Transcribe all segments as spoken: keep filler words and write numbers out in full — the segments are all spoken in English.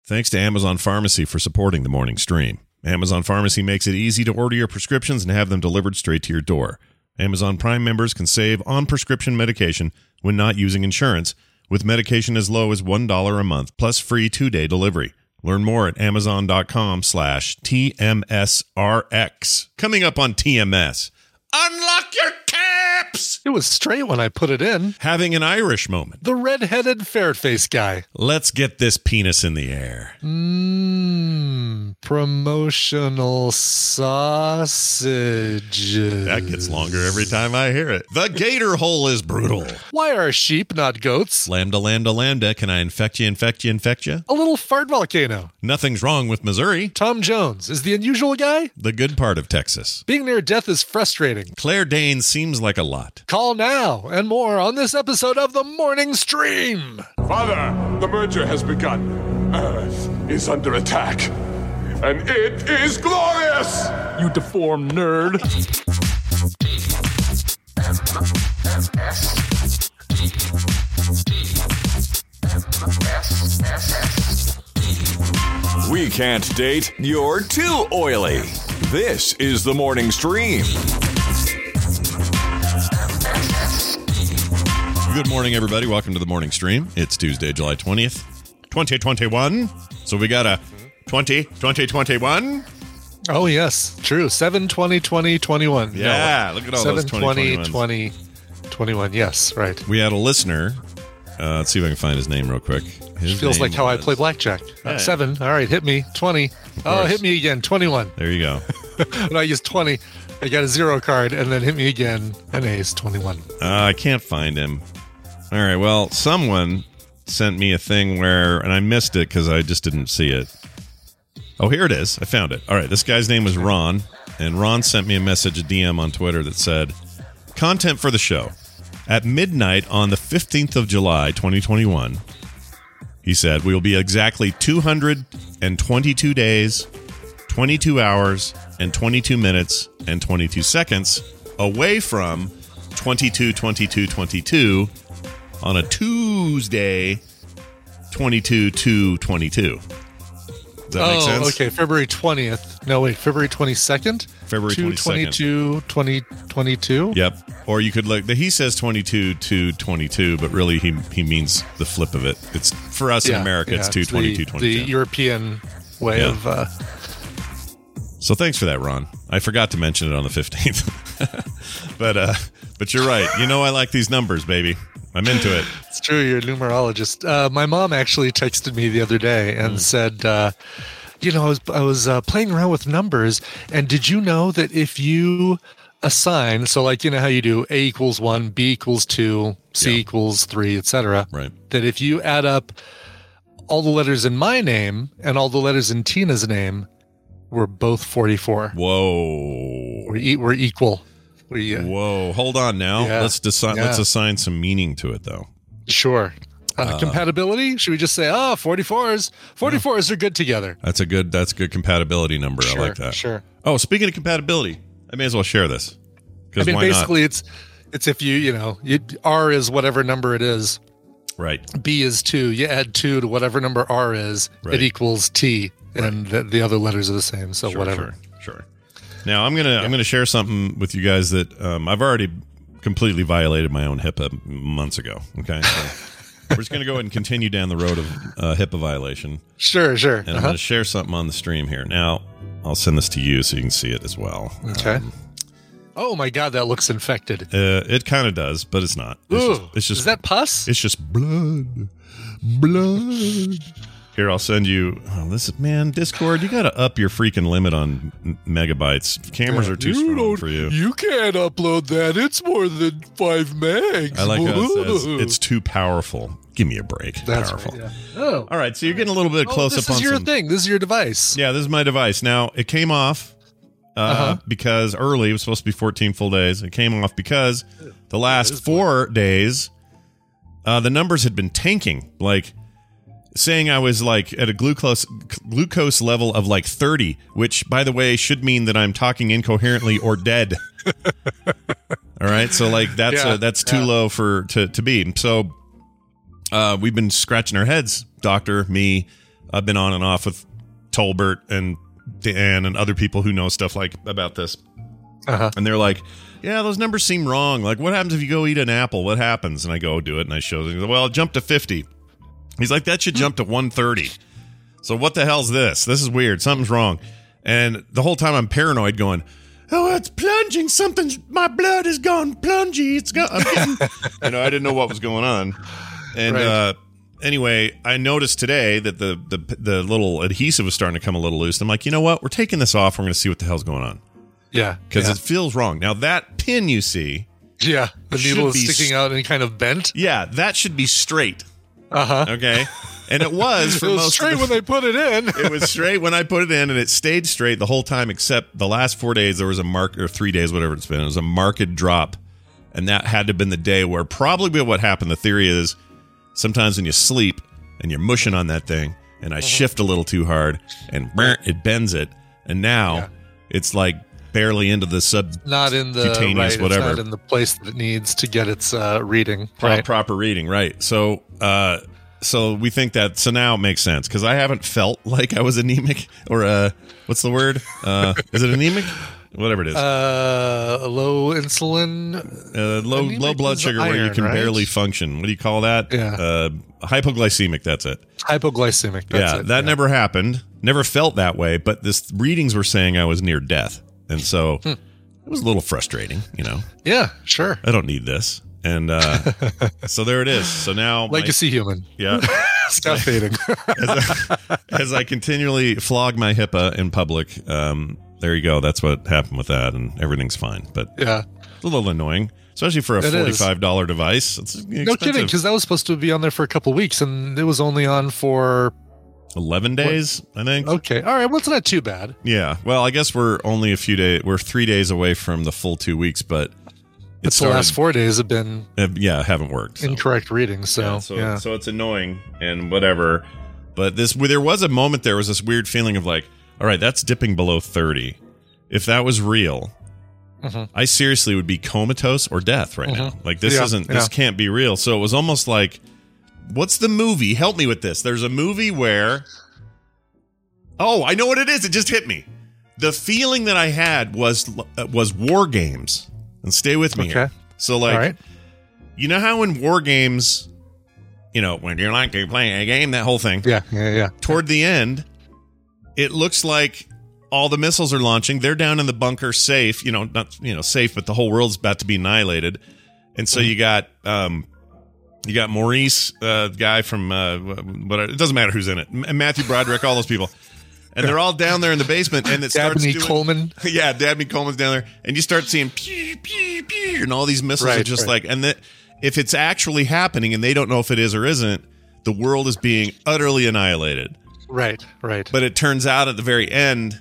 Thanks to Amazon Pharmacy for supporting the morning stream. Amazon Pharmacy makes it easy to order your prescriptions and have them delivered straight to your door. Amazon Prime members can save on prescription medication when not using insurance, with medication as low as one dollar a month, plus free two-day delivery. Learn more at amazon.com slash TMSRX. Coming up on T M S. Unlock your caps! It was straight when I put it in. Having an Irish moment. The red-headed fair-faced guy. Let's get this penis in the air. Mmm, promotional sausages. That gets longer every time I hear it. The gator hole is brutal. Why are sheep not goats? Lambda, lambda, lambda. Can I infect you, infect you, infect you? A little fart volcano. Nothing's wrong with Missouri. Tom Jones is the unusual guy. The good part of Texas. Being near death is frustrating. Claire Danes seems like a lot. Call now and more on this episode of The Morning Stream. Father, the merger has begun. Earth is under attack. And it is glorious! You deformed nerd. We can't date. You're too oily. This is The Morning Stream. Good morning, everybody. Welcome to The Morning Stream. It's Tuesday, July twentieth, twenty twenty-one. So we got a twenty, twenty, twenty-one. Oh, yes. True. seven twenty twenty twenty-one. Yeah, no. Look at all those twenty, seven twenty twenty twenty-one. Yes, right. We had a listener. Uh, let's see if I can find his name real quick. His Feels like how was... I play blackjack. Yeah. Seven. All right, hit me. twenty. Oh, hit me again. twenty-one. There you go. When I use twenty, I got a zero card, and then hit me again. An ace, twenty-one. Uh, I can't find him. All right, well, someone sent me a thing where, and I missed it because I just didn't see it. Oh, here it is. I found it. All right, this guy's name was Ron, and Ron sent me a message, a D M on Twitter that said, content for the show. At midnight on the fifteenth of July, twenty twenty-one, he said, we will be exactly two hundred twenty-two days, twenty-two hours, and twenty-two minutes, and twenty-two seconds away from twenty-two twenty-two twenty-two on a Tuesday, twenty-two two twenty-two. Does that oh, make sense? Okay, February twentieth. No, wait, February twenty-second? February twenty-second. two twenty-two twenty twenty-two? Yep. Or you could look, he says twenty-two to twenty-two, but really he he means the flip of it. It's for us yeah, in America, yeah, it's two twenty-two twenty-two. The European way yeah. of. Uh, so thanks for that, Ron. I forgot to mention it on the fifteenth. but uh, but you're right. You know I like these numbers, baby. I'm into it. It's true. You're a numerologist. Uh, my mom actually texted me the other day and mm. said, uh, you know, I was, I was uh, playing around with numbers. And did you know that if you assign, so like, you know how you do A equals one, B equals two, C yeah. equals three, et cetera, right. that if you add up all the letters in my name and all the letters in Tina's name, we're both forty-four. Whoa. We're, e- we're equal. We, uh, Whoa, hold on now. Yeah, let's decide. yeah. Let's assign some meaning to it, though. Sure. Uh, Uh, compatibility? Should we just say, oh, forty-fours? forty-fours yeah. are good together. That's a good. That's a good compatibility number. Sure, I like that. Sure. Oh, speaking of compatibility, I may as well share this. I mean, why basically, not? it's it's if you you know you, R is whatever number it is. Right. B is two. You add two to whatever number R is. Right. It equals T, right. and the, the other letters are the same. So sure, whatever. Sure. Sure. Now I'm gonna yeah. I'm gonna share something with you guys that um, I've already completely violated my own HIPAA months ago. Okay, so we're just gonna go ahead and continue down the road of uh, HIPAA violation. Sure, sure. And uh-huh. I'm gonna share something on the stream here. Now I'll send this to you so you can see it as well. Okay. Um, oh my God, that looks infected. Uh, it kind of does, but it's not. It's Ooh, just, it's just is that pus? It's just blood, blood. Here, I'll send you. Oh, this is, man, Discord. You got to up your freaking limit on m- megabytes. Cameras yeah, are too you strong for you. You can't upload that. It's more than five megs. I like how it says it's too powerful. Give me a break. That's powerful. Right, yeah. Oh, all right. So you're getting a little bit oh, close this up on is your some, thing. This is your device. Yeah, this is my device. Now it came off uh, uh-huh. because early. It was supposed to be fourteen full days. It came off because the last four fun. days, uh, the numbers had been tanking. Like. Saying I was like at a glucose glucose level of like thirty, which, by the way, should mean that I'm talking incoherently or dead. All right, so like that's yeah, uh, that's too yeah. low for to to be. So uh, we've been scratching our heads, doctor, me, I've been on and off with Tolbert and Dan and other people who know stuff like about this. Uh-huh. And they're like, yeah, those numbers seem wrong. Like, what happens if you go eat an apple? What happens? And I go do it, and I show them. He goes, well, it jumped to fifty. He's like, that should jump to one thirty. So what the hell's this? This is weird. Something's wrong. And the whole time I'm paranoid going, oh, it's plunging. Something's, my blood is gone plungy. It's gone. I'm getting, you know, I didn't know what was going on. And Right. uh, anyway, I noticed today that the, the, the little adhesive was starting to come a little loose. I'm like, you know what? We're taking this off. We're going to see what the hell's going on. Yeah. Because yeah. it feels wrong. Now, that pin you see, Yeah. The should needle be is sticking out and kind of bent. yeah, that should be straight. Uh-huh. Okay? And it was for It was most straight of the, when they put it in. it was straight when I put it in, and it stayed straight the whole time, except the last four days there was a mark, or three days, whatever it's been. It was a marked drop, and that had to have been the day where probably what happened. The theory is sometimes when you sleep and you're mushing on that thing, and I shift a little too hard, and brr, it bends it, and now Yeah. it's like barely into the sub Not in the cutaneous right, whatever. It's not in the place that it needs to get its uh, reading. Pro- Right. proper reading, right? So, uh, so we think that. So now it makes sense because I haven't felt like I was anemic or uh, what's the word? Uh, is it anemic? Whatever it is. Uh, low insulin. Uh, low anemic low blood is sugar where you iron, can right? barely function. What do you call that? Yeah. Uh, hypoglycemic. That's it. Hypoglycemic. That's yeah, it. that yeah. never happened. Never felt that way. But this readings were saying I was near death, and so Hmm. it was a little frustrating. You know, Yeah, sure. I don't need this, and uh, so there it is. So now my- Legacy human. yeah. Stop fading. as, I, as I continually flog my HIPAA in public, um, there you go. That's what happened with that, and everything's fine. But Yeah. it's a little annoying, especially for a It is. forty-five dollars device. It's expensive. No kidding, because that was supposed to be on there for a couple weeks, and it was only on for eleven days, I think. okay. All right, well, it's not too bad. Yeah. Well, I guess we're only a few days. We're three days away from the full two weeks, but But the last four days have been uh, yeah, haven't worked. so. incorrect readings. So Yeah, yeah, so, so it's annoying and whatever. But this, there was a moment there was this weird feeling of like, all right, that's dipping below thirty. If that was real, Mhm. I seriously would be comatose or death right now. Like this Yeah, isn't, this yeah. can't be real. So it was almost like, what's the movie? Help me with this. There's a movie where, oh, I know what it is. It just hit me. The feeling that I had was uh, was War Games. And stay with me Okay. here. So like, all right. you know how in War Games, you know, when you're like you're playing a game, that whole thing. Yeah, yeah, yeah. Toward the end, it looks like all the missiles are launching. They're down in the bunker, safe. You know, not you know safe, but the whole world's about to be annihilated. And so you got um, you got Maurice, uh, guy from uh, what? It doesn't matter who's in it. M- Matthew Broderick, all those people. And they're all down there in the basement, and it starts Dabney doing, Coleman. yeah, Dabney Coleman's down there, and you start seeing pew, pew, pew, and all these missiles are Right, just right. like, and that if it's actually happening, and they don't know if it is or isn't, the world is being utterly annihilated. Right, right. But it turns out at the very end,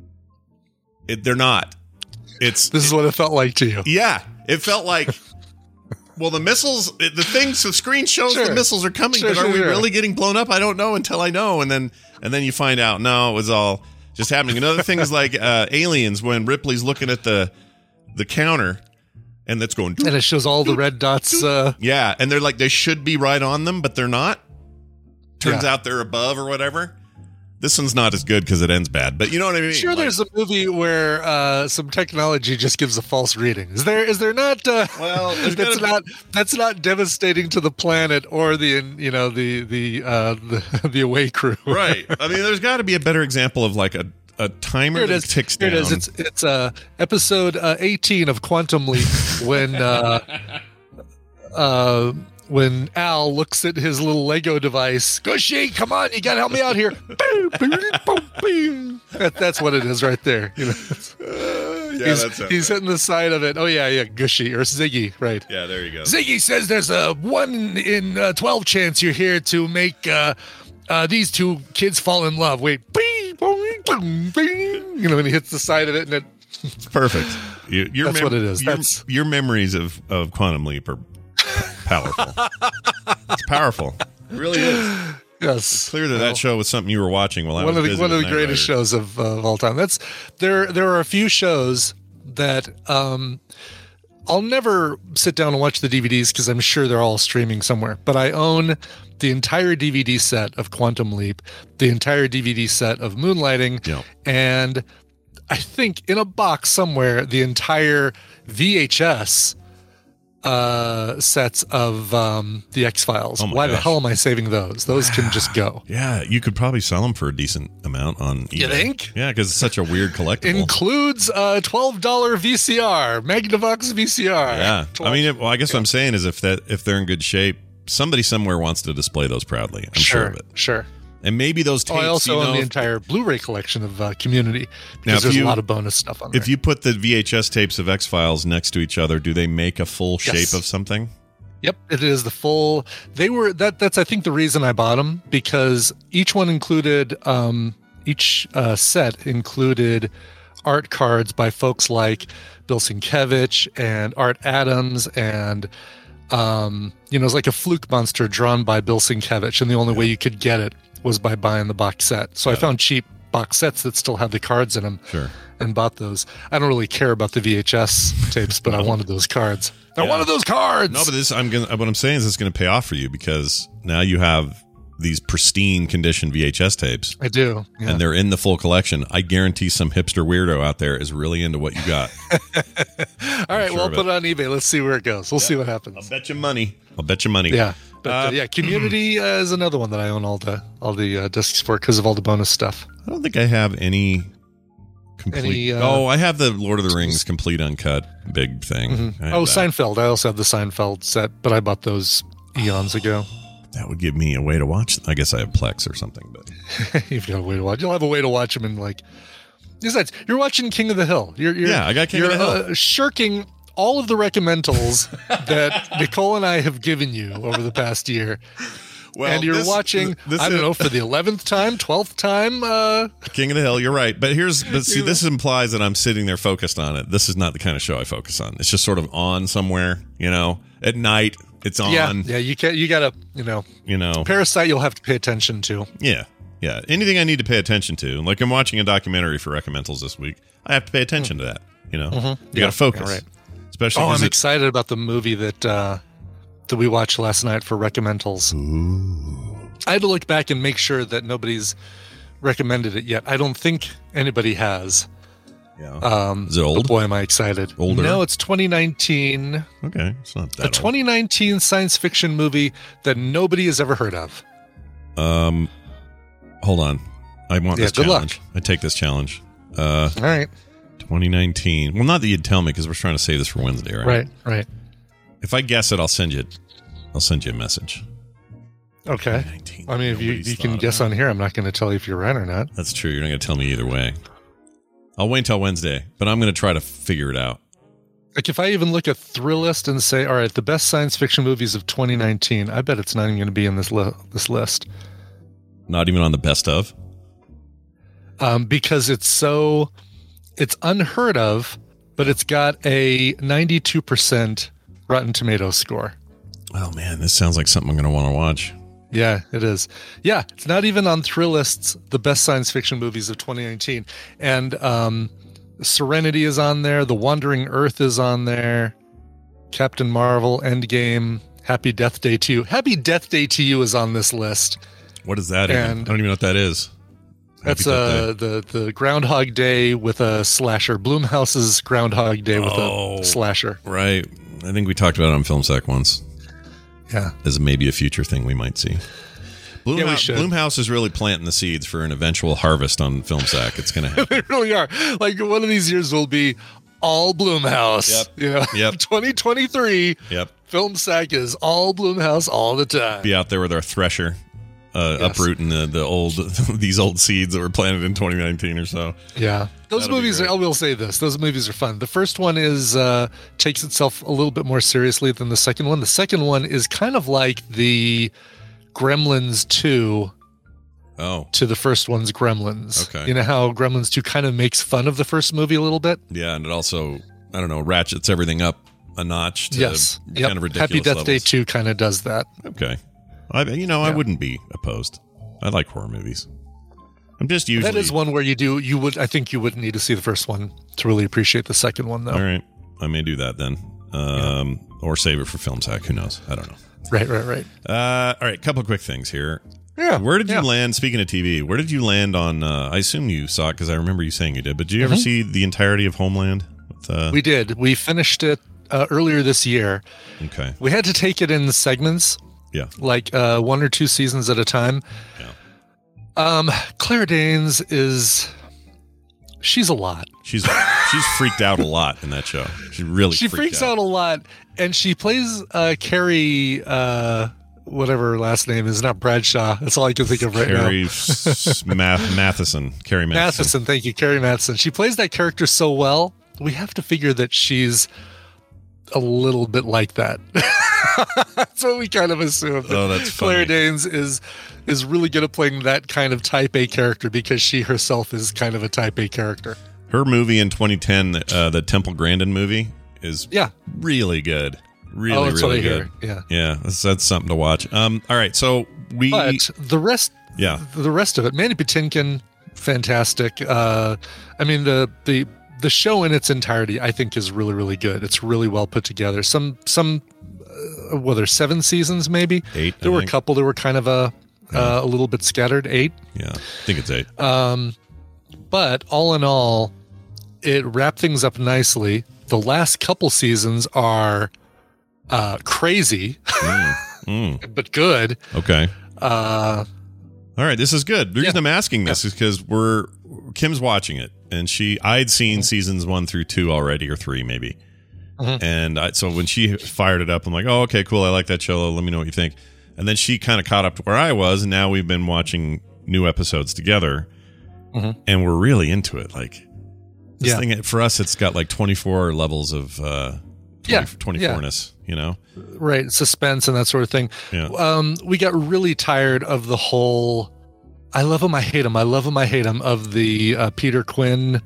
it, they're not. It's This is what it felt like to you. yeah, it felt like. Well, the missiles, the things, the screen shows Sure. the missiles are coming, Sure, but are sure, we sure. really getting blown up? I don't know until I know, and then and then you find out. No, it was all just happening. Another thing is like uh, Aliens when Ripley's looking at the the counter, and that's going. And it shows all the red dots. Uh, Yeah, and they're like they should be right on them, but they're not. Turns Yeah. out they're above or whatever. This one's not as good because it ends bad, but you know what I mean. sure, Like- there's a movie where uh, some technology just gives a false reading. Is there? Is there not? Uh, Well, there's that's gotta be- not. That's not devastating to the planet or the you know the the uh, the, the away crew. right. I mean, there's got to be a better example of like a a timer Here it that is. ticks Here down. it is. It's it's uh, episode uh, eighteen of Quantum Leap when uh, uh, when Al looks at his little Lego device. Gushy, come on, you gotta help me out here. Boom, boom, boom, boom. That, that's what it is right there. You know, Uh, yeah, he's that's it. he's hitting the side of it. Oh yeah, yeah, Gushy or Ziggy, right? Yeah, there you go. Ziggy says there's a one in uh, twelve chance you're here to make uh, uh, these two kids fall in love. Wait, bing, boing, boing, bing. You know, when he hits the side of it, and it, It's perfect. You, your That's what it is. Your, That's- your memories of, of Quantum Leap are powerful. It's powerful. It really is. yes, Clear that that show was something you were watching while I one was of the busy one of with the Knight greatest Rider. shows of, uh, of all time. That's there. There are a few shows that um, I'll never sit down and watch the D V Ds because I'm sure they're all streaming somewhere. But I own the entire D V D set of Quantum Leap, the entire D V D set of Moonlighting, Yeah. and I think in a box somewhere the entire V H S uh, sets of um, the X-Files. Oh my Why the gosh. hell am I saving those? Those can just go. Yeah, you could probably sell them for a decent amount on eBay. You think? Yeah, because it's such a weird collectible. Includes a twelve dollar V C R, Magnavox V C R. Yeah, I mean, it, well, I guess what I'm saying is if that if they're in good shape, somebody somewhere wants to display those proudly. I'm sure, sure, of it. sure. And maybe those Oh, tapes. I also you know, own the if- entire Blu-ray collection of uh, Community Now, because if there's you- a lot of bonus stuff on there. If you put the V H S tapes of X Files next to each other, do they make a full Yes. shape of something? Yep, it is the full. They were that. That's I think the reason I bought them because each one included, um, each uh, set included art cards by folks like Bill Sienkiewicz and Art Adams, and um, you know, it was like a fluke monster drawn by Bill Sienkiewicz, and the only way you could get it was by buying the box set. So I found cheap box sets that still had the cards in them, Sure. and bought those. I don't really care about the V H S tapes, but I wanted those cards. I Yeah. wanted those cards. No, but this I'm gonna. What I'm saying is it's going to pay off for you because now you have these pristine condition V H S tapes, I do. Yeah. and they're in the full collection. I guarantee some hipster weirdo out there is really into what you got. All right, sure well, of put it on eBay. Let's see where it goes. We'll see what I'll happens. bet you money. I'll bet you money. Yeah, but uh, Uh, yeah, Community uh, is another one that I own all the all the uh, discs for because of all the bonus stuff. I don't think I have any complete. Any, uh, oh, I have the Lord of the Rings complete uncut big thing. I have Oh, that. Seinfeld. I also have the Seinfeld set, but I bought those eons ago. That would give me a way to watch. I guess I have Plex or something, but You've got a way to watch. You'll have a way to watch them in like. Besides, you're watching King of the Hill. You're, you're Yeah, I got King you're, of the Hill. Uh, shirking all of the recommendals that Nicole and I have given you over the past year. well, and you're this- watching, this I don't is- know, for the eleventh time, twelfth time. Uh, King of the Hill. You're right, but here's but see, this implies that I'm sitting there focused on it. This is not the kind of show I focus on. It's just sort of on somewhere, you know, at night. It's on. yeah, yeah, you can you gotta, you know, You know, Parasite you'll have to pay attention to. yeah, yeah. Anything I need to pay attention to, like I'm watching a documentary for Recommendals this week. I have to pay attention to that. You know, you Yeah, got to focus. yeah, right. Especially Oh, 'cause I'm it- excited about the movie that uh, that we watched last night for Recommendals. I had to look back and make sure that nobody's recommended it yet. I don't think anybody has. yeah. Um, Is it old? But boy, am I excited. Older? No, it's twenty nineteen. Okay, it's not A that old. twenty nineteen science fiction movie that nobody has ever heard of. Um, hold on. I want Yeah, this good luck. challenge. I take this challenge. Uh, All right. twenty nineteen. Well, not that you'd tell me because we're trying to save this for Wednesday, right? Right, right. If I guess it, I'll send you. I'll send you a message. Okay. nineteen. I mean, if you, Nobody's you can thought of guess that. on here, I'm not going to tell you if you're right or not. That's true. You're not going to tell me either way. I'll wait until Wednesday, but I'm going to try to figure it out. Like if I even look at Thrillist and say, all right, the best science fiction movies of twenty nineteen, I bet it's not even going to be in this li- this list Not even on the best of. um, because it's so it's unheard of, but it's got a ninety-two percent Rotten Tomatoes score. Oh man, this sounds like something I'm going to want to watch. Yeah, it is. Yeah, it's not even on Thrillist's the best science fiction movies of twenty nineteen, and um, Serenity is on there. The Wandering Earth is on there. Captain Marvel, Endgame, Happy Death Day to You. Happy Death Day to You is on this list. What is that? Even? I And- don't even know what that is. That's Happy uh, Death Day. the the Groundhog Day with a slasher. Blumhouse's Groundhog Day with Oh. a slasher. Right. I think we talked about it on Film Sack once. Yeah, As maybe a future thing we might see. Bloomhouse, Yeah, we should. Bloomhouse is really planting the seeds for an eventual harvest on Film Sack. It's going to happen. they really are. Like one of these years will be all Blumhouse. Yep. You know, Yep. twenty twenty-three. Yep. Film Sack is all Blumhouse all the time. Be out there with our thresher, uh, Yes. uprooting the, the old these old seeds that were planted in twenty nineteen or so. Yeah, those That'll be movies. Are, great. I will say this: those movies are fun. The first one is uh, takes itself a little bit more seriously than the second one. The second one is kind of like the Gremlins two Oh, to the first one's Gremlins. Okay. You know how Gremlins two kind of makes fun of the first movie a little bit? yeah, and it also, I don't know, ratchets everything up a notch to Yes. Yep. kind of ridiculous Happy Death Day levels. two kind of does that. Okay. I, you know, I Yeah. wouldn't be opposed. I like horror movies. I'm just usually... That is one where you do, you would, I think you would need to see the first one to really appreciate the second one, though. All right. I may do that then. um, yeah. or save it for Film Sack. Who knows? I don't know. Right, right, right. Uh, all right, couple quick things here. Yeah. Where did you yeah. land? Speaking of T V, where did you land on? Uh, I assume you saw it because I remember you saying you did. But did you mm-hmm. ever see the entirety of Homeland? With, uh... We did. We finished it uh, earlier this year. Okay. We had to take it in segments. Yeah. Like uh, one or two seasons at a time. Yeah. Um, Claire Danes is. She's a lot. She's she's freaked out a lot in that show. She really she freaks out. out a lot, and she plays uh, Carrie. Uh, whatever her last name is, not Bradshaw. That's all I can think of right Carrie now. S- Math- Matheson. Carrie Matheson. Matheson, thank you, Carrie Matheson. She plays that character so well. We have to figure that she's a little bit like that. That's what we kind of assume. Oh, that's funny. Claire Danes is is really good at playing that kind of type A character because she herself is kind of a type A character. Her movie in twenty ten, uh, the Temple Grandin movie, is yeah. really good. Really, oh, that's really what I good. Hear. Yeah, yeah, that's, that's something to watch. Um, all right, so we. But the rest, yeah, the rest of it, Mandy Patinkin, fantastic. Uh, I mean the the the show in its entirety, I think, is really really good. It's really well put together. Some some, uh, well, there's seven seasons, maybe eight. There I were think. a couple. There were kind of a yeah. uh, a little bit scattered. Eight. Yeah, I think it's eight. Um, but all in all, it wrapped things up nicely. The last couple seasons are. Uh, crazy, mm, mm. but good. Okay. Uh, All right, this is good. The reason yeah. I'm asking this is because we're Kim's watching it, and she I'd seen mm-hmm. seasons one through two already, or three maybe. Mm-hmm. And I, so when she fired it up, I'm like, oh, okay, cool. I like that show. Let me know what you think. And then she kind of caught up to where I was, and now we've been watching new episodes together, mm-hmm. and we're really into it. Like this yeah. thing for us, it's got like twenty-four levels of uh, twenty, yeah. twenty-four-ness. You know, right? Suspense and that sort of thing. Yeah. Um, we got really tired of the whole. I love him. I hate him. I love him. I hate him. Of the uh, Peter Quinn.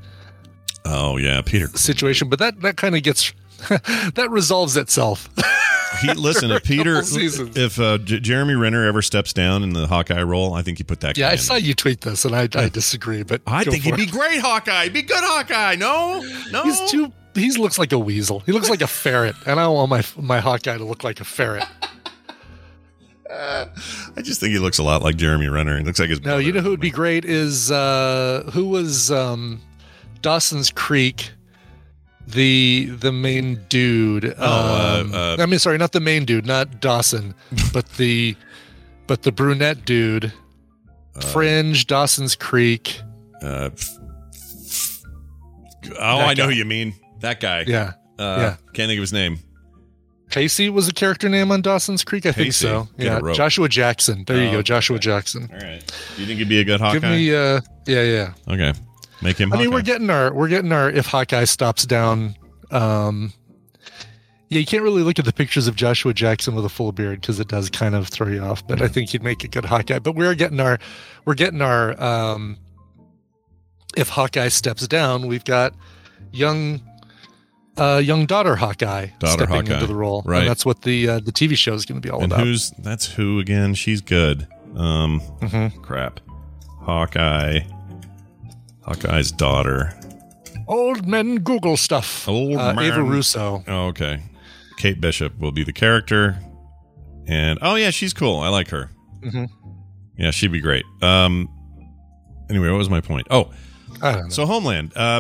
Oh yeah, Peter situation, but that that kind of gets that resolves itself. He listen if Peter if uh, J- Jeremy Renner ever steps down in the Hawkeye role, I think you put that. Yeah, guy I in saw there. you tweet this, and I, I disagree. But I think he'd it. be great Hawkeye. He'd be good Hawkeye. No, no, he's too. He looks like a weasel. He looks like a ferret, and I don't want my my Hawkeye to look like a ferret. Uh, I just think he looks a lot like Jeremy Renner. He looks like his. No, you know who would be great is uh, who was um, Dawson's Creek. The the main dude. Oh, um, uh, uh, I mean, sorry, not the main dude, not Dawson, but the but the brunette dude. Uh, Fringe, Dawson's Creek. Uh, oh, I know guy. who you mean. That guy. Yeah. Uh, yeah. Can't think of his name. Casey was a character name on Dawson's Creek. I Casey. think so. Get yeah. Joshua Jackson. There oh, you go. Joshua okay. Jackson. All right. Do you think he'd be a good Hawkeye? Give me. Uh, yeah. Yeah. Okay. Make him. I Hawkeye. mean, we're getting our we're getting our if Hawkeye stops down. Um, yeah, you can't really look at the pictures of Joshua Jackson with a full beard because it does kind of throw you off. But I think he'd make a good Hawkeye. But we're getting our we're getting our um, if Hawkeye steps down, we've got young uh, young daughter Hawkeye daughter stepping Hawkeye. into the role. Right. And that's what the uh, the T V show is going to be all and about. Who's that's who again? She's good. Um, mm-hmm. crap. Hawkeye. Hawkeye's daughter. Old men Google stuff. Old uh, man. Ava Russo. Oh, okay. Kate Bishop will be the character, and oh yeah, she's cool. I like her. Mm-hmm. Yeah, she'd be great. Um. Anyway, what was my point? Oh, I don't know. so Homeland. Um,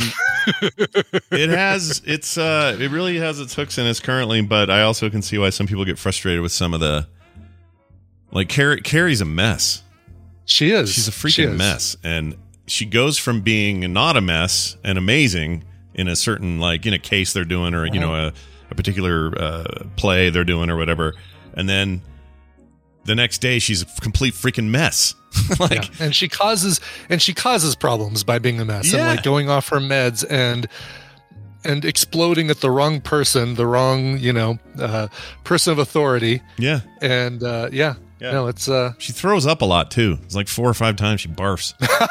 it has it's uh it really has its hooks in us currently, but I also can see why some people get frustrated with some of the like Carrie. Carrie's a mess. She is. She's a She freaking is. mess, and she goes from being not a mess and amazing in a certain like in a case they're doing, or you know a, a particular uh, play they're doing, or whatever, and then the next day she's a complete freaking mess. like, yeah. And she causes and she causes problems by being a mess Yeah. and like going off her meds and and exploding at the wrong person, the wrong you know uh, person of authority. yeah, And uh, yeah. Yeah. No, it's uh, she throws up a lot too. It's like four or five times she barfs.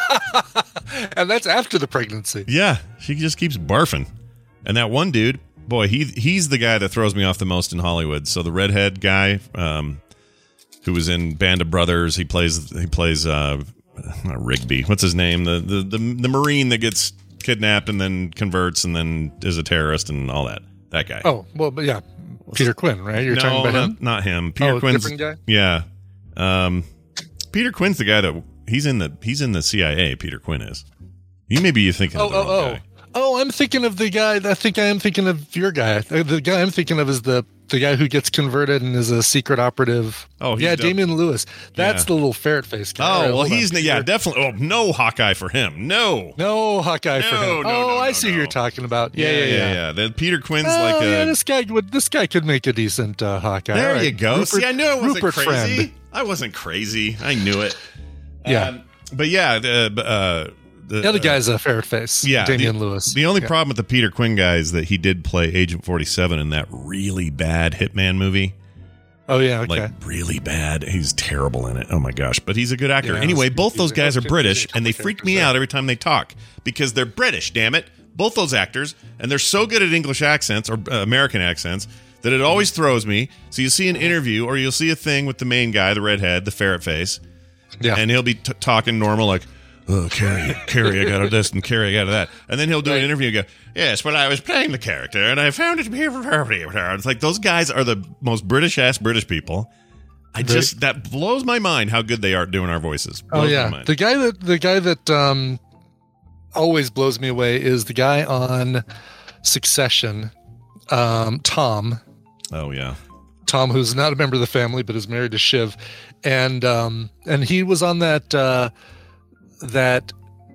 and that's after the pregnancy. Yeah, she just keeps barfing. And that one dude, boy, he he's the guy that throws me off the most in Hollywood. So the redhead guy, um, who was in Band of Brothers, he plays he plays uh, not Rigby. What's his name? The, the the the Marine that gets kidnapped and then converts and then is a terrorist and all that. That guy. Oh well, but yeah, Peter Quinn, right? You're no, talking about not, him? not him. Peter Oh, Quinn's different guy? Yeah. Um, Peter Quinn's the guy that he's in the he's in the C I A. Peter Quinn is. You maybe you're thinking Oh, of the oh, wrong oh. guy. Oh, I'm thinking of the guy. I think I am thinking of your guy. The guy I'm thinking of is the the guy who gets converted and is a secret operative. Oh, he's yeah, dope. Damian Lewis. That's Yeah. the little ferret face guy. Oh, All right, well, hold on. he's yeah, definitely. Oh, no Hawkeye for him. No. no Hawkeye for No, him. no, oh, no, I no, see who no. you're talking about. Yeah, yeah, yeah. yeah. Then Peter Quinn's Oh, like a. yeah, this guy would. This guy could make a decent uh, Hawkeye. there All right. you go. Rupert- See, I knew it wasn't Rupert crazy. Friend. I wasn't crazy. I knew it. Yeah. Um, but yeah, the uh, the, The other uh, guy's a ferret face. Yeah, Damian the, Lewis. The only Yeah. problem with the Peter Quinn guy is that he did play Agent forty-seven in that really bad Hitman movie. Oh yeah. Okay. Like really bad. He's terrible in it. Oh my gosh! But he's a good actor. Yeah, anyway, he's- both he's those a- guys are he's a British, couple and they freak me characters, out every time they talk because they're British. Damn it! Both those actors, and they're so good at English accents or uh, American accents that it always throws me. So you see an interview or you'll see a thing with the main guy, the redhead, the ferret face, yeah. and he'll be t- talking normal like. Oh, Carrie, Carrie, I got of this and Carrie, I got of that. And then he'll do Right. an interview and go, yes, well, I was playing the character and I found it to be It's like those guys are the most British-ass British people. I just, that blows my mind how good they are at doing our voices. Oh Blows my yeah, mind. the guy that the guy that um, always blows me away is the guy on Succession, um, Tom. Oh, yeah. Tom, who's not a member of the family but is married to Shiv, and um, and he was on that uh, that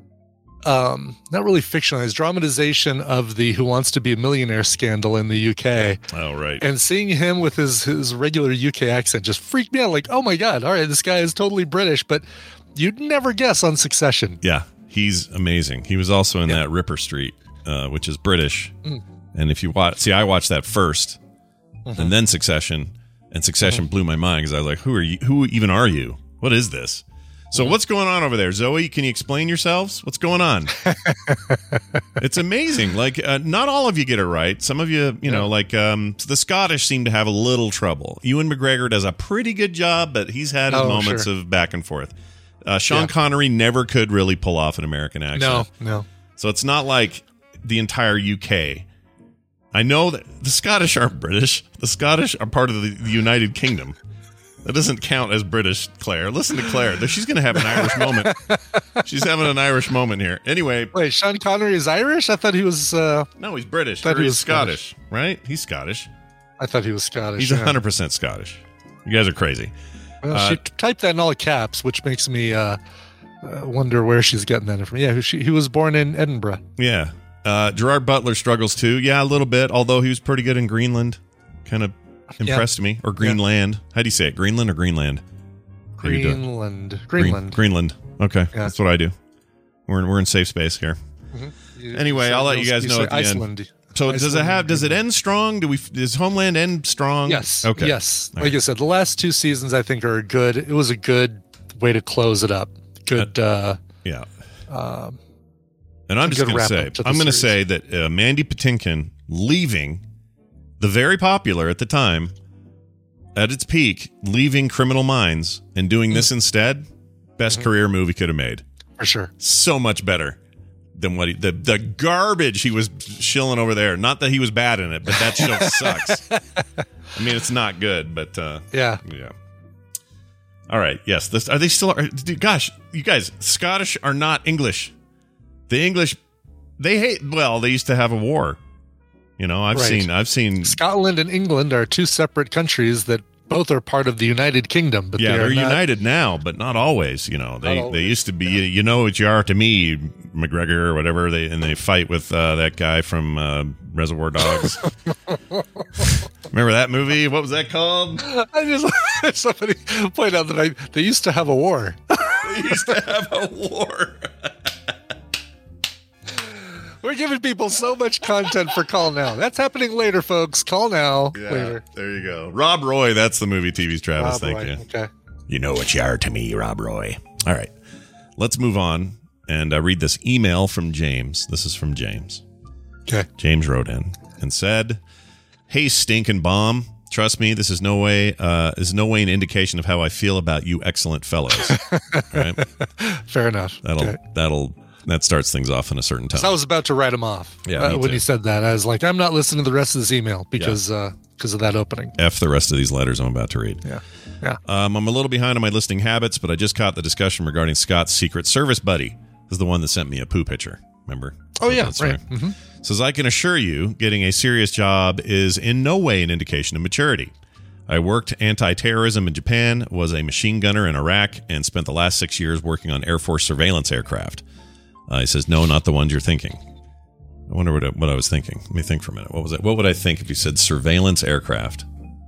um, not really fictionalized dramatization of the Who Wants to Be a Millionaire scandal in the U K. Oh, right. And seeing him with his his regular U K accent just freaked me out. Like, oh my god, all right, this guy is totally British, but you'd never guess on Succession. Yeah, he's amazing. He was also in Yeah. that Ripper Street, uh, which is British. Mm. And if you watch, see, I watched that first Mm-hmm. and then Succession, and Succession blew my mind because I was like, who are you? Who even are you? What is this? So what's going on over there? Zoe, can you explain yourselves? What's going on? It's amazing. Like, uh, not all of you get it right. Some of you, you know, like um, the Scottish seem to have a little trouble. Ewan McGregor does a pretty good job, but he's had his Oh, moments sure. of back and forth. Uh, Sean Yeah. Connery never could really pull off an American accent. No, no. So it's not like the entire U K. I know that the Scottish aren't British. The Scottish are part of the, the United Kingdom. That doesn't count as British, Claire. Listen to Claire. She's going to have an Irish moment. She's having an Irish moment here. Anyway, Wait, Sean Connery is Irish? I thought he was. Uh, no, he's British. Thought Or he he's was Scottish, right? He's Scottish. I thought he was Scottish. He's yeah. one hundred percent Scottish. You guys are crazy. Well, uh, she t- typed that in all caps, which makes me uh, uh, wonder where she's getting that from. Yeah, she, he was born in Edinburgh. Yeah. Uh, Gerard Butler struggles too. Yeah, a little bit, although he was pretty good in Greenland. Kind of impressed me. Or Greenland. How do you say it? Greenland or Greenland? How you doing? Greenland. Green- Greenland. Greenland. Okay. Yeah. That's what I do. We're in, we're in safe space here. You- Anyway, you I'll say- let you guys know say at the end. Iceland. So does it Iceland have? and Does it Greenland. end strong? Do we? Does Homeland end strong? Yes. Okay. Yes. All Like right. I said, the last two seasons I think are good. It was a good way to close it up. Good. Uh, Yeah. um, And I'm a just good going to wrap say, up to the I'm going to series. say that uh, Mandy Patinkin leaving the very popular at the time, at its peak, leaving Criminal Minds and doing this instead, best career move he could have made. for sure. So much better than what he, the the garbage he was shilling over there. Not that he was bad in it, but that show sucks. I mean, it's not good, but uh, Yeah. yeah. All right. Yes. This, are they still? Are, dude, gosh, you guys, Scottish are not English. The English, they hate. Well, they used to have a war. You know, I've Right. seen. I've seen. Scotland and England are two separate countries that both are part of the United Kingdom, but Yeah, they they're are not, united now, but not always. You know, they Not they always, used to be. You know what you are to me, McGregor or whatever. They and they fight with uh, that guy from uh, Reservoir Dogs. Remember that movie? What was that called? I just somebody point out that I they used to have a war. They used to have a war. We're giving people so much content for Call Now. That's happening later, folks. Call Now Yeah, later. there you go. Rob Roy, that's the movie T V's Travis. Rob Thank Roy. you. Okay. You know what you are to me, Rob Roy. All right. Let's move on and uh, read this email from James. This is from James. Okay. James wrote in and said, "Hey, stinking bomb. Trust me, this is no way uh, is no way an indication of how I feel about you excellent fellows." All right. Fair enough. That'll okay. that'll that starts things off in a certain So I tone. was about to write him off Yeah, uh, me when too. he said that. I was like, I'm not listening to the rest of this email because uh, because of that opening. F the rest of these letters I'm about to read. Yeah. Yeah. Um, I'm a little behind on my listening habits, but I just caught the discussion regarding Scott's Secret Service buddy. This is the one that sent me a poo picture. Remember? Oh, yeah. That's Right. Mm-hmm. Says, I can assure you, getting a serious job is in no way an indication of maturity. I worked anti-terrorism in Japan, was a machine gunner in Iraq, and spent the last six years working on Air Force surveillance aircraft. Uh, he says, no, not the ones you're thinking. I wonder what I, what I was thinking. Let me think for a minute. What was it? What would I think if you said surveillance aircraft?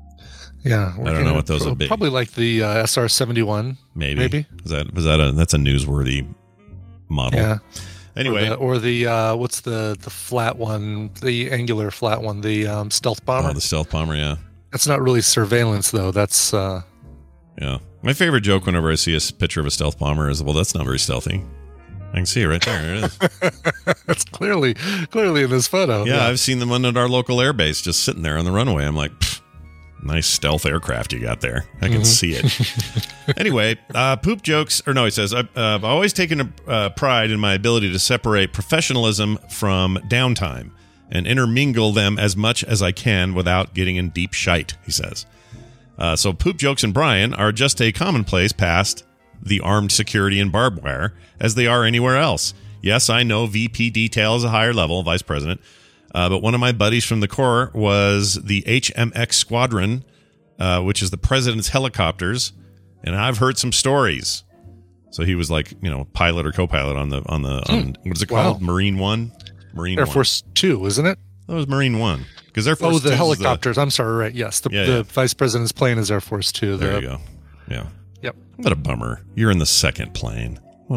Yeah. I don't know what those would be. Probably like the uh, S R seventy-one. Maybe. Maybe. Is that, was that a, that's a newsworthy model. Yeah. Anyway. Or the, or the uh, what's the, the flat one, the angular flat one, the um, stealth bomber? Oh, the stealth bomber, yeah. That's not really surveillance, though. That's... Uh, yeah. My favorite joke whenever I see a picture of a stealth bomber is, well, that's not very stealthy. I can see it right there. It is. That's clearly clearly in this photo. Yeah, yeah, I've seen them at our local airbase just sitting there on the runway. I'm like, nice stealth aircraft you got there. I can mm-hmm. see it. Anyway, uh, poop jokes, or no, he says, uh, I've always taken a, uh, pride in my ability to separate professionalism from downtime and intermingle them as much as I can without getting in deep shite, he says. Uh, so poop jokes and Brian are just a commonplace past the armed security and barbed wire as they are anywhere else. Yes, I know V P detail is a higher level, vice president, uh, but one of my buddies from the Corps was the H M X Squadron, uh, which is the president's helicopters, and I've heard some stories. So he was like, you know, pilot or co-pilot on the on the on, what is it called? Wow. Marine One, Marine Air One. Force Two, isn't it? That was Marine One because Air Force. Oh, the helicopters. The, I'm sorry, right? Yes, the, yeah, the yeah. vice president's plane is Air Force Two. There the, you go. Yeah. Yep. What a bummer. You're in the second plane. What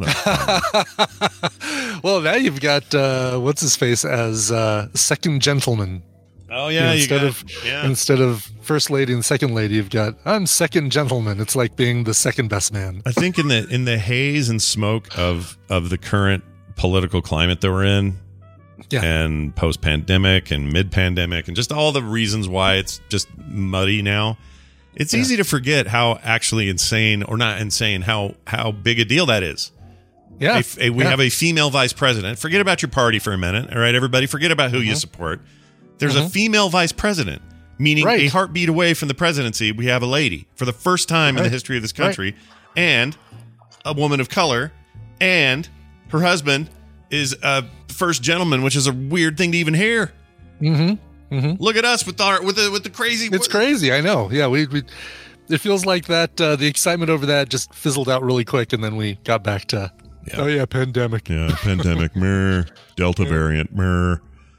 a bummer. Well, now you've got uh, what's his face as uh, second gentleman. Oh yeah, you instead got, of yeah. instead of first lady and second lady, you've got I'm second gentleman. It's like being the second best man. I think in the in the haze and smoke of of the current political climate that we're in, yeah. and post pandemic and mid pandemic, and just all the reasons why it's just muddy now. It's yeah. easy to forget how actually insane, or not insane, how how big a deal that is. Yeah, a, a, we yeah. have a female vice president. Forget about your party for a minute, all right, everybody. Forget about who mm-hmm. you support. There's mm-hmm. a female vice president, meaning right. a heartbeat away from the presidency. We have a lady for the first time right. in the history of this country, right. and a woman of color, and her husband is a first gentleman, which is a weird thing to even hear. Mm-hmm. Mm-hmm. Look at us with our with the with the crazy. It's crazy. I know. Yeah, we we. It feels like that. Uh, the excitement over that just fizzled out really quick, and then we got back to. Yeah. Oh yeah, pandemic. Yeah, pandemic. Mer Delta variant. Mer.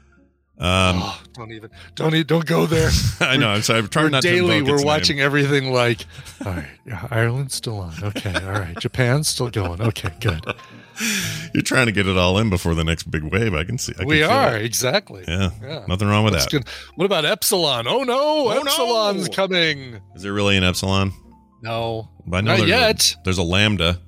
Um, oh, don't even. Don't even, Don't go there. I know. I'm sorry. I'm trying not daily, to. We're its watching name. everything like. All right, yeah, Ireland's still on. Okay, all right. Japan's still going. Okay, good. You're trying to get it all in before the next big wave. I can see. I can we are it. exactly. Yeah. yeah, nothing wrong with That's that. Good. What about Epsilon? Oh no, oh, Epsilon's no. coming. Is there really an Epsilon? No, I know not there's yet. A, there's a Lambda,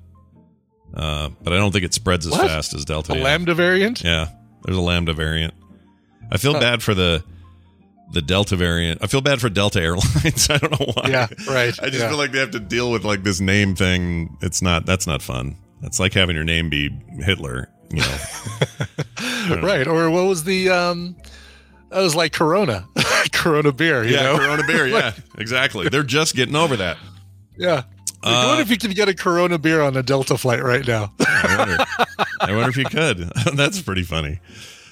uh, but I don't think it spreads as what? fast as Delta. A yeah. Lambda variant? Yeah, there's a Lambda variant. I feel huh. bad for the the Delta variant. I feel bad for Delta Airlines. I don't know why. Yeah, right. I just yeah. feel like they have to deal with like this name thing. It's not. That's not fun. It's like having your name be Hitler. You know. Right. know. Or what was the? um That was like Corona, Corona beer. You yeah, know? Corona beer. Yeah, exactly. They're just getting over that. Yeah. Like, uh, I wonder if you could get a Corona beer on a Delta flight right now. I wonder. I wonder if you could. That's pretty funny.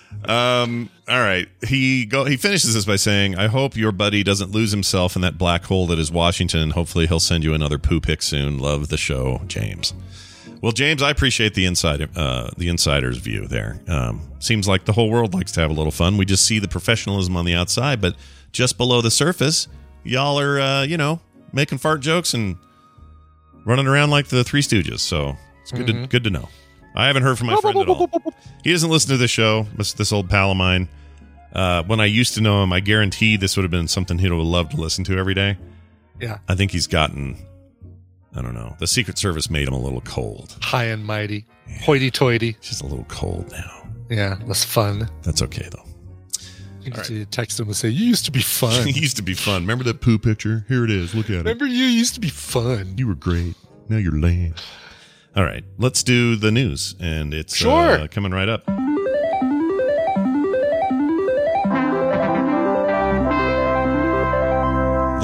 Um. All right. He go. He finishes this by saying, "I hope your buddy doesn't lose himself in that black hole that is Washington. Hopefully, he'll send you another poo pic soon. Love the show, James." Well, James, I appreciate the inside, uh, the insider's view there. Um, seems like the whole world likes to have a little fun. We just see the professionalism on the outside, but just below the surface, y'all are, uh, you know, making fart jokes and running around like the Three Stooges. So it's good mm-hmm. to good to know. I haven't heard from my friend at all. He doesn't listen to the show. This, this old pal of mine. Uh, when I used to know him, I guarantee this would have been something he would have loved to listen to every day. Yeah, I think he's gotten. I don't know. The Secret Service made him a little cold. High and mighty. Yeah. Hoity-toity. Just a little cold now. Yeah, less fun. That's okay, though. You need to text him and say, you used to be fun. You used to be fun. Remember that poo picture? Here it is. Look at Remember it. Remember you used to be fun. You were great. Now you're lame. All right. Let's do the news. And it's sure. uh, coming right up.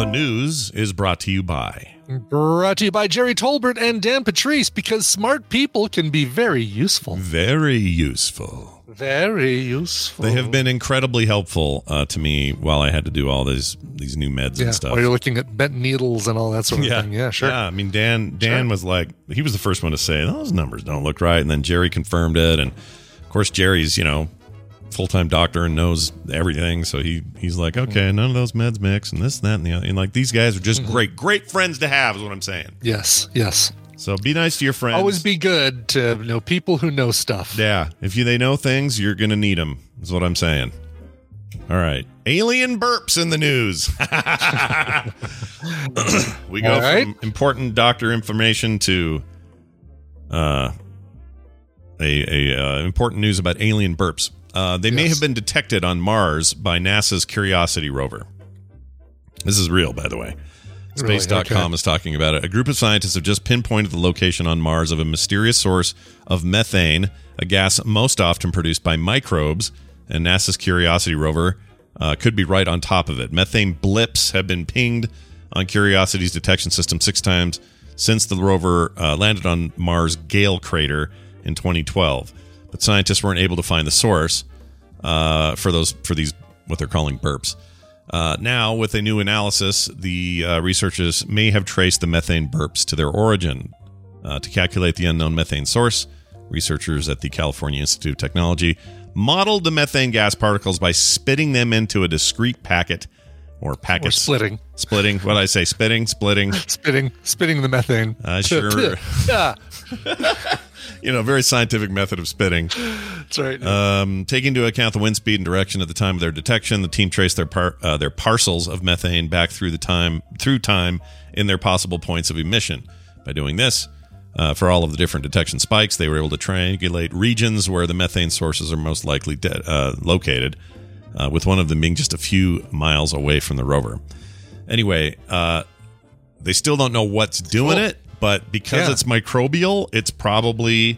The news is brought to you by... Brought to you by Jerry Tolbert and Dan Patrice, because smart people can be very useful. Very useful. Very useful. They have been incredibly helpful uh, to me while I had to do all these these new meds yeah, and stuff. while you're looking at bent needles and all that sort of yeah. thing. Yeah, sure. Yeah, I mean, Dan Dan Sure. was like, he was the first one to say, those numbers don't look right. And then Jerry confirmed it. And, of course, Jerry's, you know, full-time doctor and knows everything. So he he's like, okay, none of those meds mix and this, that, and the other. And, like, these guys are just great, great friends to have is what I'm saying. Yes, yes. So be nice to your friends. Always be good to know people who know stuff. Yeah, if you they know things, you're going to need them, is what I'm saying. All right. Alien burps in the news. We go All right. from important doctor information to uh, a, a uh, important news about alien burps. Uh, they may Yes. have been detected on Mars by NASA's Curiosity rover. This is real, by the way. Really? Space dot com Okay. is talking about it. A group of scientists have just pinpointed the location on Mars of a mysterious source of methane, a gas most often produced by microbes, and NASA's Curiosity rover uh, could be right on top of it. Methane blips have been pinged on Curiosity's detection system six times since the rover uh, landed on Mars' Gale crater in twenty twelve. But scientists weren't able to find the source uh, for those for these what they're calling burps. Uh, now, with a new analysis, the uh, researchers may have traced the methane burps to their origin. Uh, to calculate the unknown methane source, researchers at the California Institute of Technology modeled the methane gas particles by spitting them into a discrete packet or packets. Or splitting. Splitting. What did I say? Spitting? Splitting. Spitting, spitting the methane. I sure. Yeah, You know, very scientific method of spitting. that's right. Um, taking into account the wind speed and direction at the time of their detection, the team traced their par- uh, their parcels of methane back through the time through time in their possible points of emission. By doing this, uh, for all of the different detection spikes, they were able to triangulate regions where the methane sources are most likely de- uh, located, uh, with one of them being just a few miles away from the rover. Anyway, uh, they still don't know what's doing Cool. it, but because Yeah. it's microbial, it's probably...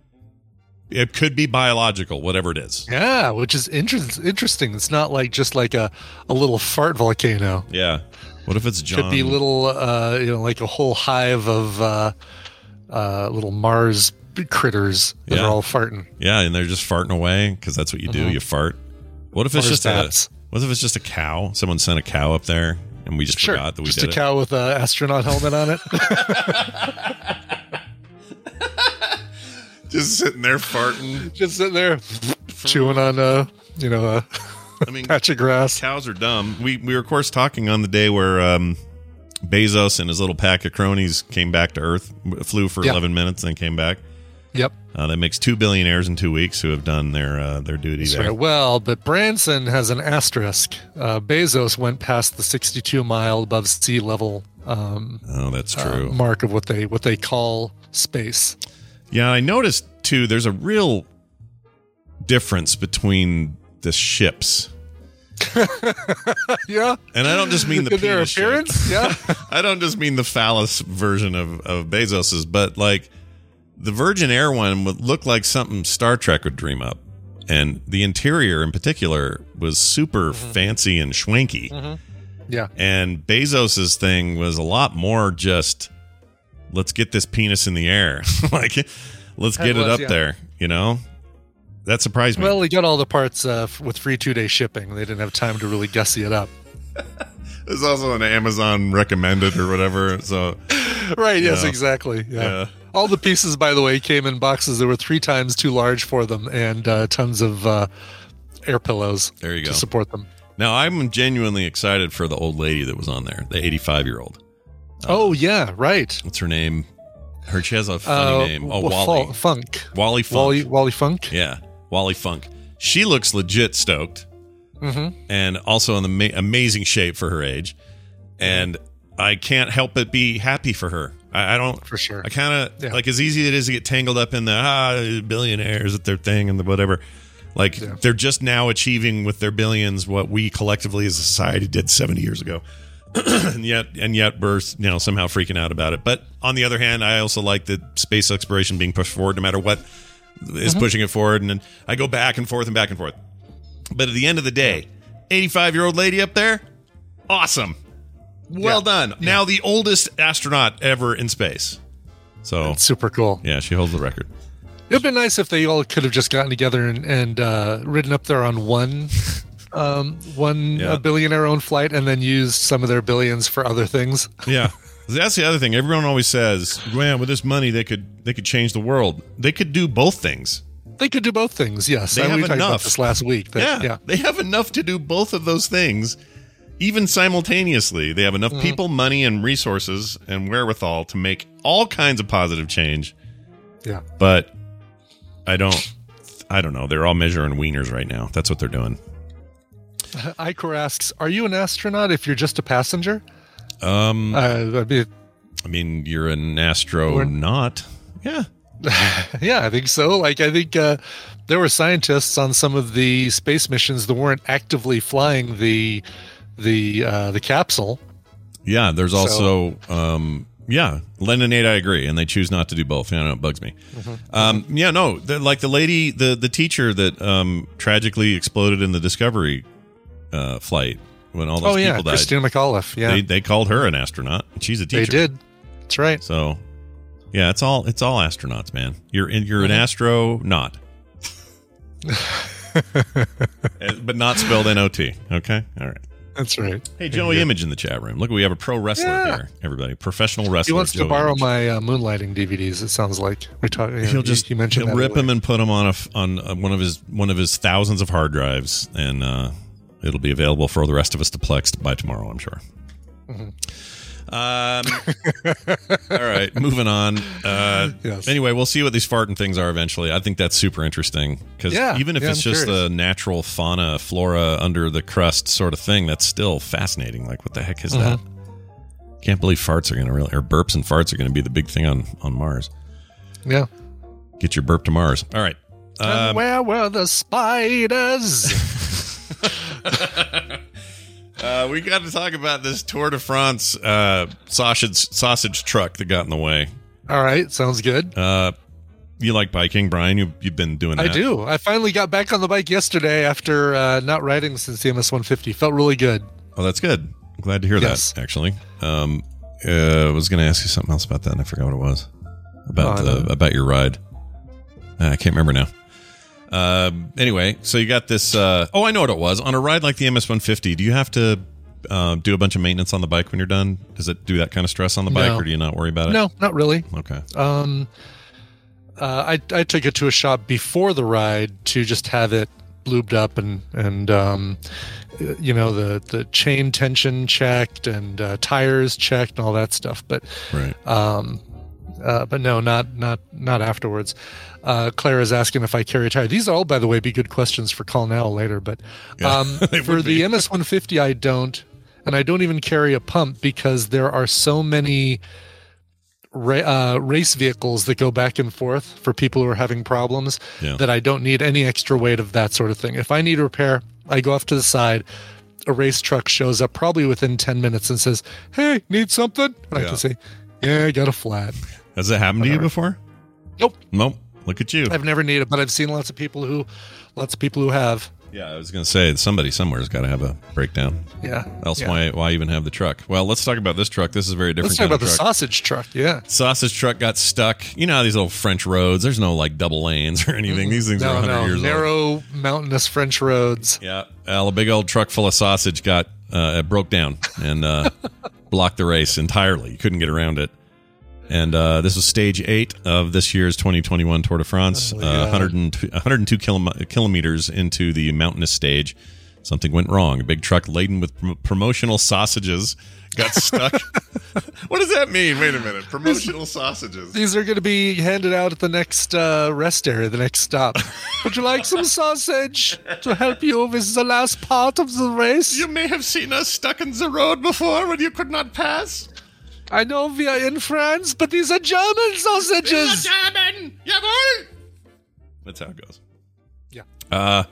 It could be biological, whatever it is. yeah, which is inter- interesting. It's not like just like a, a little fart volcano. Yeah. What if it's John? Could be little, uh, you know, like a whole hive of uh, uh, little Mars critters that Yeah. are all farting. Yeah, and they're just farting away because that's what you do. You fart. What if it's Mars just bats. a? What if it's just a cow? Someone sent a cow up there, and we just Sure, forgot that we just did a it. cow with an astronaut helmet on it. Just sitting there farting. Just sitting there chewing on, uh, you know, a I mean, patch of grass. cows are dumb. We we were of course talking on the day where um, Bezos and his little pack of cronies came back to Earth, flew for Yeah. eleven minutes, and then came back. Yep. Uh, that makes two billionaires in two weeks who have done their uh, their duty That's there. right. Well, but Branson has an asterisk. Uh, Bezos went past the sixty-two mile above sea level um, Oh, that's uh, true. mark of what they what they call space. Yeah, I noticed too. There's a real difference between the ships, Yeah. and I don't just mean the In their penis shape. appearance. Yeah. I don't just mean the phallus version of of Bezos's, but like the Virgin Air one would look like something Star Trek would dream up, and the interior in particular was super Mm-hmm. fancy and schwanky. Yeah. And Bezos's thing was a lot more just let's get this penis in the air, like let's get It it was, up yeah. there, you know. That surprised me. Well, he got all the parts uh, f- with free two day shipping. They didn't have time to really gussy it up. There's also an Amazon recommended or whatever. So Right. Yes. Yeah. Exactly. Yeah. Yeah. All the pieces, by the way, came in boxes that were three times too large for them, and uh, tons of uh, air pillows there you to go. support them. Now I'm genuinely excited for the old lady that was on there, the eighty-five year old. oh yeah, right. What's her name? Her she has a funny Uh, name. Oh, Wa- Wally. Fa- Funk. Wally Funk. Wally Wally Funk. Yeah, Wally Funk. She looks legit stoked, Mm-hmm. and also in the ma- amazing shape for her age. And I can't help but be happy for her. I, I don't. For sure. I kind of Yeah. like as easy it is to get tangled up in the ah billionaires at their thing and the whatever. Like Yeah. they're just now achieving with their billions what we collectively as a society did seventy years ago. and yet and yet we're you know somehow freaking out about it. But on the other hand, I also like the space exploration being pushed forward no matter what is Mm-hmm. pushing it forward, and then I go back and forth and back and forth. But at the end of the day, eighty-five year old lady up there, awesome. Well Yeah. done. Now the oldest astronaut ever in space. So It's super cool. yeah, she holds the record. It'd been nice if they all could have just gotten together and, and uh, ridden up there on one um, one Yeah. uh, billionaire-owned flight and then used some of their billions for other things. Yeah. That's the other thing. Everyone always says, "Man, with this money, they could they could change the world." They could do both things. They could do both things, yes. They I- have we talked about enough. this last week. that- Yeah, yeah. they have enough to do both of those things, even simultaneously. They have enough Mm-hmm. people, money, and resources and wherewithal to make all kinds of positive change. Yeah. But I don't, I don't know. They're all measuring wieners right now. That's what they're doing. Icor asks, are you an astronaut if you're just a passenger? Um, Uh, I mean, I mean, you're an astronaut. Yeah. yeah, I think so. Like, I think uh, there were scientists on some of the space missions that weren't actively flying the the uh, the capsule. Yeah. There's So- also, um, yeah, Len and Nate, I agree, and they choose not to do both. Yeah, I know it bugs me. Um, yeah, no, the, like the lady, the the teacher that um, tragically exploded in the Discovery uh, flight when all those Oh yeah, people died. Christina McAuliffe. Yeah, They they called her an astronaut. And she's a teacher. they did. That's right. So, yeah, it's all it's all astronauts, man. You're in, you're an astronaut, Uh, but not spelled N O T. Okay, all right. That's right. Hey, Joey Image in the chat room. Look, we have a pro wrestler Yeah. here. Everybody, professional wrestler. He wants to Joey borrow Image. my uh, moonlighting D V Ds. It sounds like we talked. He'll just you mentioned he'll that rip earlier. him and put him on a f- on uh, one of his one of his thousands of hard drives, and uh, it'll be available for the rest of us to plex by tomorrow, I'm sure. Mm-hmm. Um, all right, moving on. Uh, Yes. Anyway, we'll see what these farting things are eventually. I think that's super interesting because Yeah, even if yeah, it's I'm just curious. the natural fauna, flora under the crust sort of thing, that's still fascinating. Like, what the heck is Mm-hmm. that? Can't believe farts are going to really, or burps and farts are going to be the big thing on on Mars. Yeah. Get your burp to Mars. All right. And Um, where were the spiders? uh, we got to talk about this Tour de France uh, sausage sausage truck that got in the way. All right, sounds good. Uh, you like biking, Brian? You, you've been doing that. I do. I finally got back on the bike yesterday after uh, not riding since the M S one fifty. Felt really good. Oh, that's good. I'm glad to hear Yes. that, actually. Um, uh, I was going to ask you something else about that, and I forgot what it was. About Oh, I the know. about your ride. Uh, I can't remember now. Um, anyway, so you got this. Uh, oh, I know what it was. On a ride like the M S one fifty, do you have to uh, do a bunch of maintenance on the bike when you're done? Does it do that kind of stress on the bike, No. or do you not worry about it? No, not really. Okay. Um, uh, I I took it to a shop before the ride to just have it lubed up and and um, you know the the chain tension checked and uh, tires checked and all that stuff. But Right. um, uh, but no, not not not afterwards. Uh, Claire is asking if I carry a tire. These all, by the way, be good questions for Call Now later. But Yeah, um, they for would be. the M S one fifty, I don't, and I don't even carry a pump because there are so many ra- uh, race vehicles that go back and forth for people who are having problems Yeah. that I don't need any extra weight of that sort of thing. If I need repair, I go off to the side. A race truck shows up probably within ten minutes and says, "Hey, need something?" And I Yeah. can say, "Yeah, I got a flat." Has that happened to you Whatever. before? Nope. Nope. Look at you. I've never needed, but I've seen lots of people who, lots of people who have. Yeah, I was going to say somebody somewhere's got to have a breakdown. Yeah. Else, yeah. why why even have the truck? Well, let's talk about this truck. This is a very different. Let's talk kind about of the truck. sausage truck. Yeah. Sausage truck got stuck. You know how these little French roads. There's no like double lanes or anything. These things are No, one hundred no, years old. narrow, mountainous French roads. Yeah, well, a big old truck full of sausage got uh, it broke down and uh, blocked the race entirely. You couldn't get around it. And uh, this was stage eight of this year's twenty twenty-one Tour de France. Oh, uh, yeah. one hundred two, one hundred two kilom- kilometers into the mountainous stage, something went wrong. A big truck laden with prom- promotional sausages got stuck. What does that mean? Wait a minute. Promotional sausages. These are going to be handed out at the next uh, rest area, the next stop. Would you like some sausage to help you? This is the last part of the race. You may have seen us stuck in the road before when you could not pass. I know we are in France, but these are German sausages. German! Jawohl! That's how it goes. Yeah. Uh,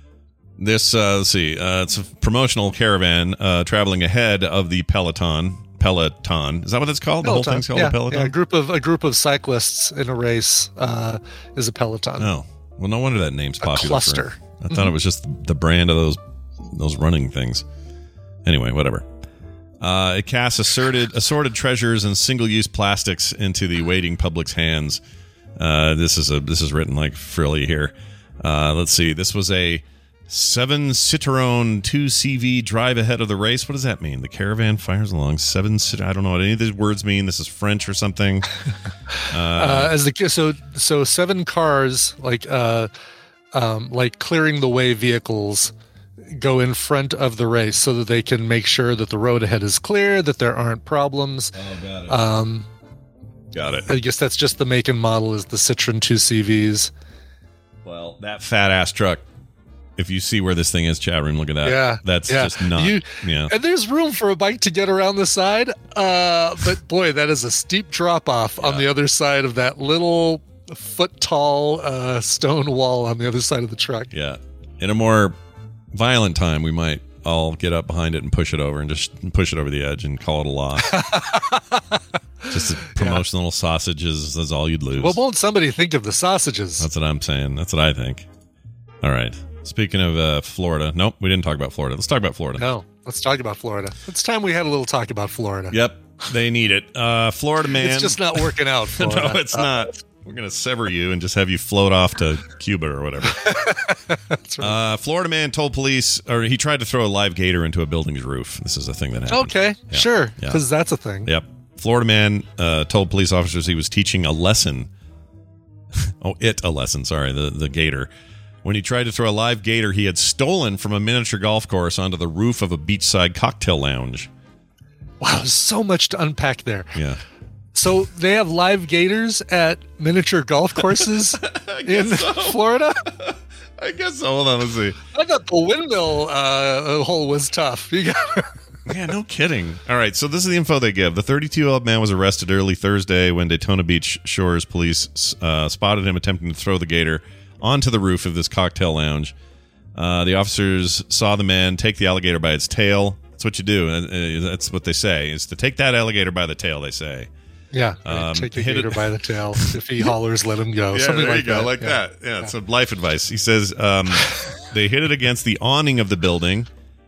this, uh, let's see, uh, it's a promotional caravan uh, traveling ahead of the Peloton. Peloton. Is that what it's called? The whole thing's called yeah, a Peloton? yeah, a group of a group of cyclists in a race uh, is a peloton. Oh. Well, no wonder that name's A popular. cluster. For, I thought it was just the brand of those those running things. Anyway, whatever. Uh, it casts assorted, assorted treasures and single-use plastics into the waiting public's hands. Uh, this is a this is written like frilly here. Uh, let's see. This was a seven Citroen two C V drive ahead of the race. What does that mean? The caravan fires along seven. I don't know what any of these words mean. This is French or something. Uh, uh, as the so so seven cars like uh, um, like clearing the way vehicles go in front of the race so that they can make sure that the road ahead is clear, that there aren't problems. Oh, got it. Um, got it. I guess that's just the make and model is the Citroen two C Vs. Well, that fat ass truck. If you see where this thing is, chat room, look at that. Yeah, that's yeah. just not. You, yeah, and there's room for a bike to get around the side, uh, but boy, that is a steep drop off yeah. on the other side of that little foot tall uh, stone wall on the other side of the truck. Yeah, in a more violent time, we might all get up behind it and push it over and just push it over the edge and call it a loss. Just a promotional yeah. sausages is all you'd lose. Well, won't somebody think of the sausages? That's what I'm saying. That's what I think. All right. Speaking of uh, Florida. Nope, we didn't talk about Florida. Let's talk about Florida. No, let's talk about Florida. It's time we had a little talk about Florida. Yep, they need it. Uh, Florida man. It's just not working out, Florida. No, it's not. We're going to sever you and just have you float off to Cuba or whatever. That's right. Uh, Florida man told police, or he tried to throw a live gator into a building's roof. This is a thing that happened. Okay, yeah. sure, yeah. because that's a thing. Yep. Florida man uh, told police officers he was teaching a lesson. oh, it a lesson. Sorry, the, the gator. When he tried to throw a live gator he had stolen from a miniature golf course onto the roof of a beachside cocktail lounge. Wow, so much to unpack there. Yeah. So they have live gators at miniature golf courses in so. Florida? I guess so. Hold on, let's see. I thought the windmill uh, hole was tough. You got Yeah, no kidding. All right, so this is the info they give. The thirty-two-year-old man was arrested early Thursday when Daytona Beach Shores police uh, spotted him attempting to throw the gator onto the roof of this cocktail lounge. Uh, the officers saw the man take the alligator by its tail. That's what you do. Uh, that's what they say, is to take that alligator by the tail, they say. Yeah, um, take the gator it. by the tail. If he hollers, let him go. Yeah, Something there like you go, that. like yeah. that. Yeah, it's yeah. a life advice. He says um, they hit it against the awning of the building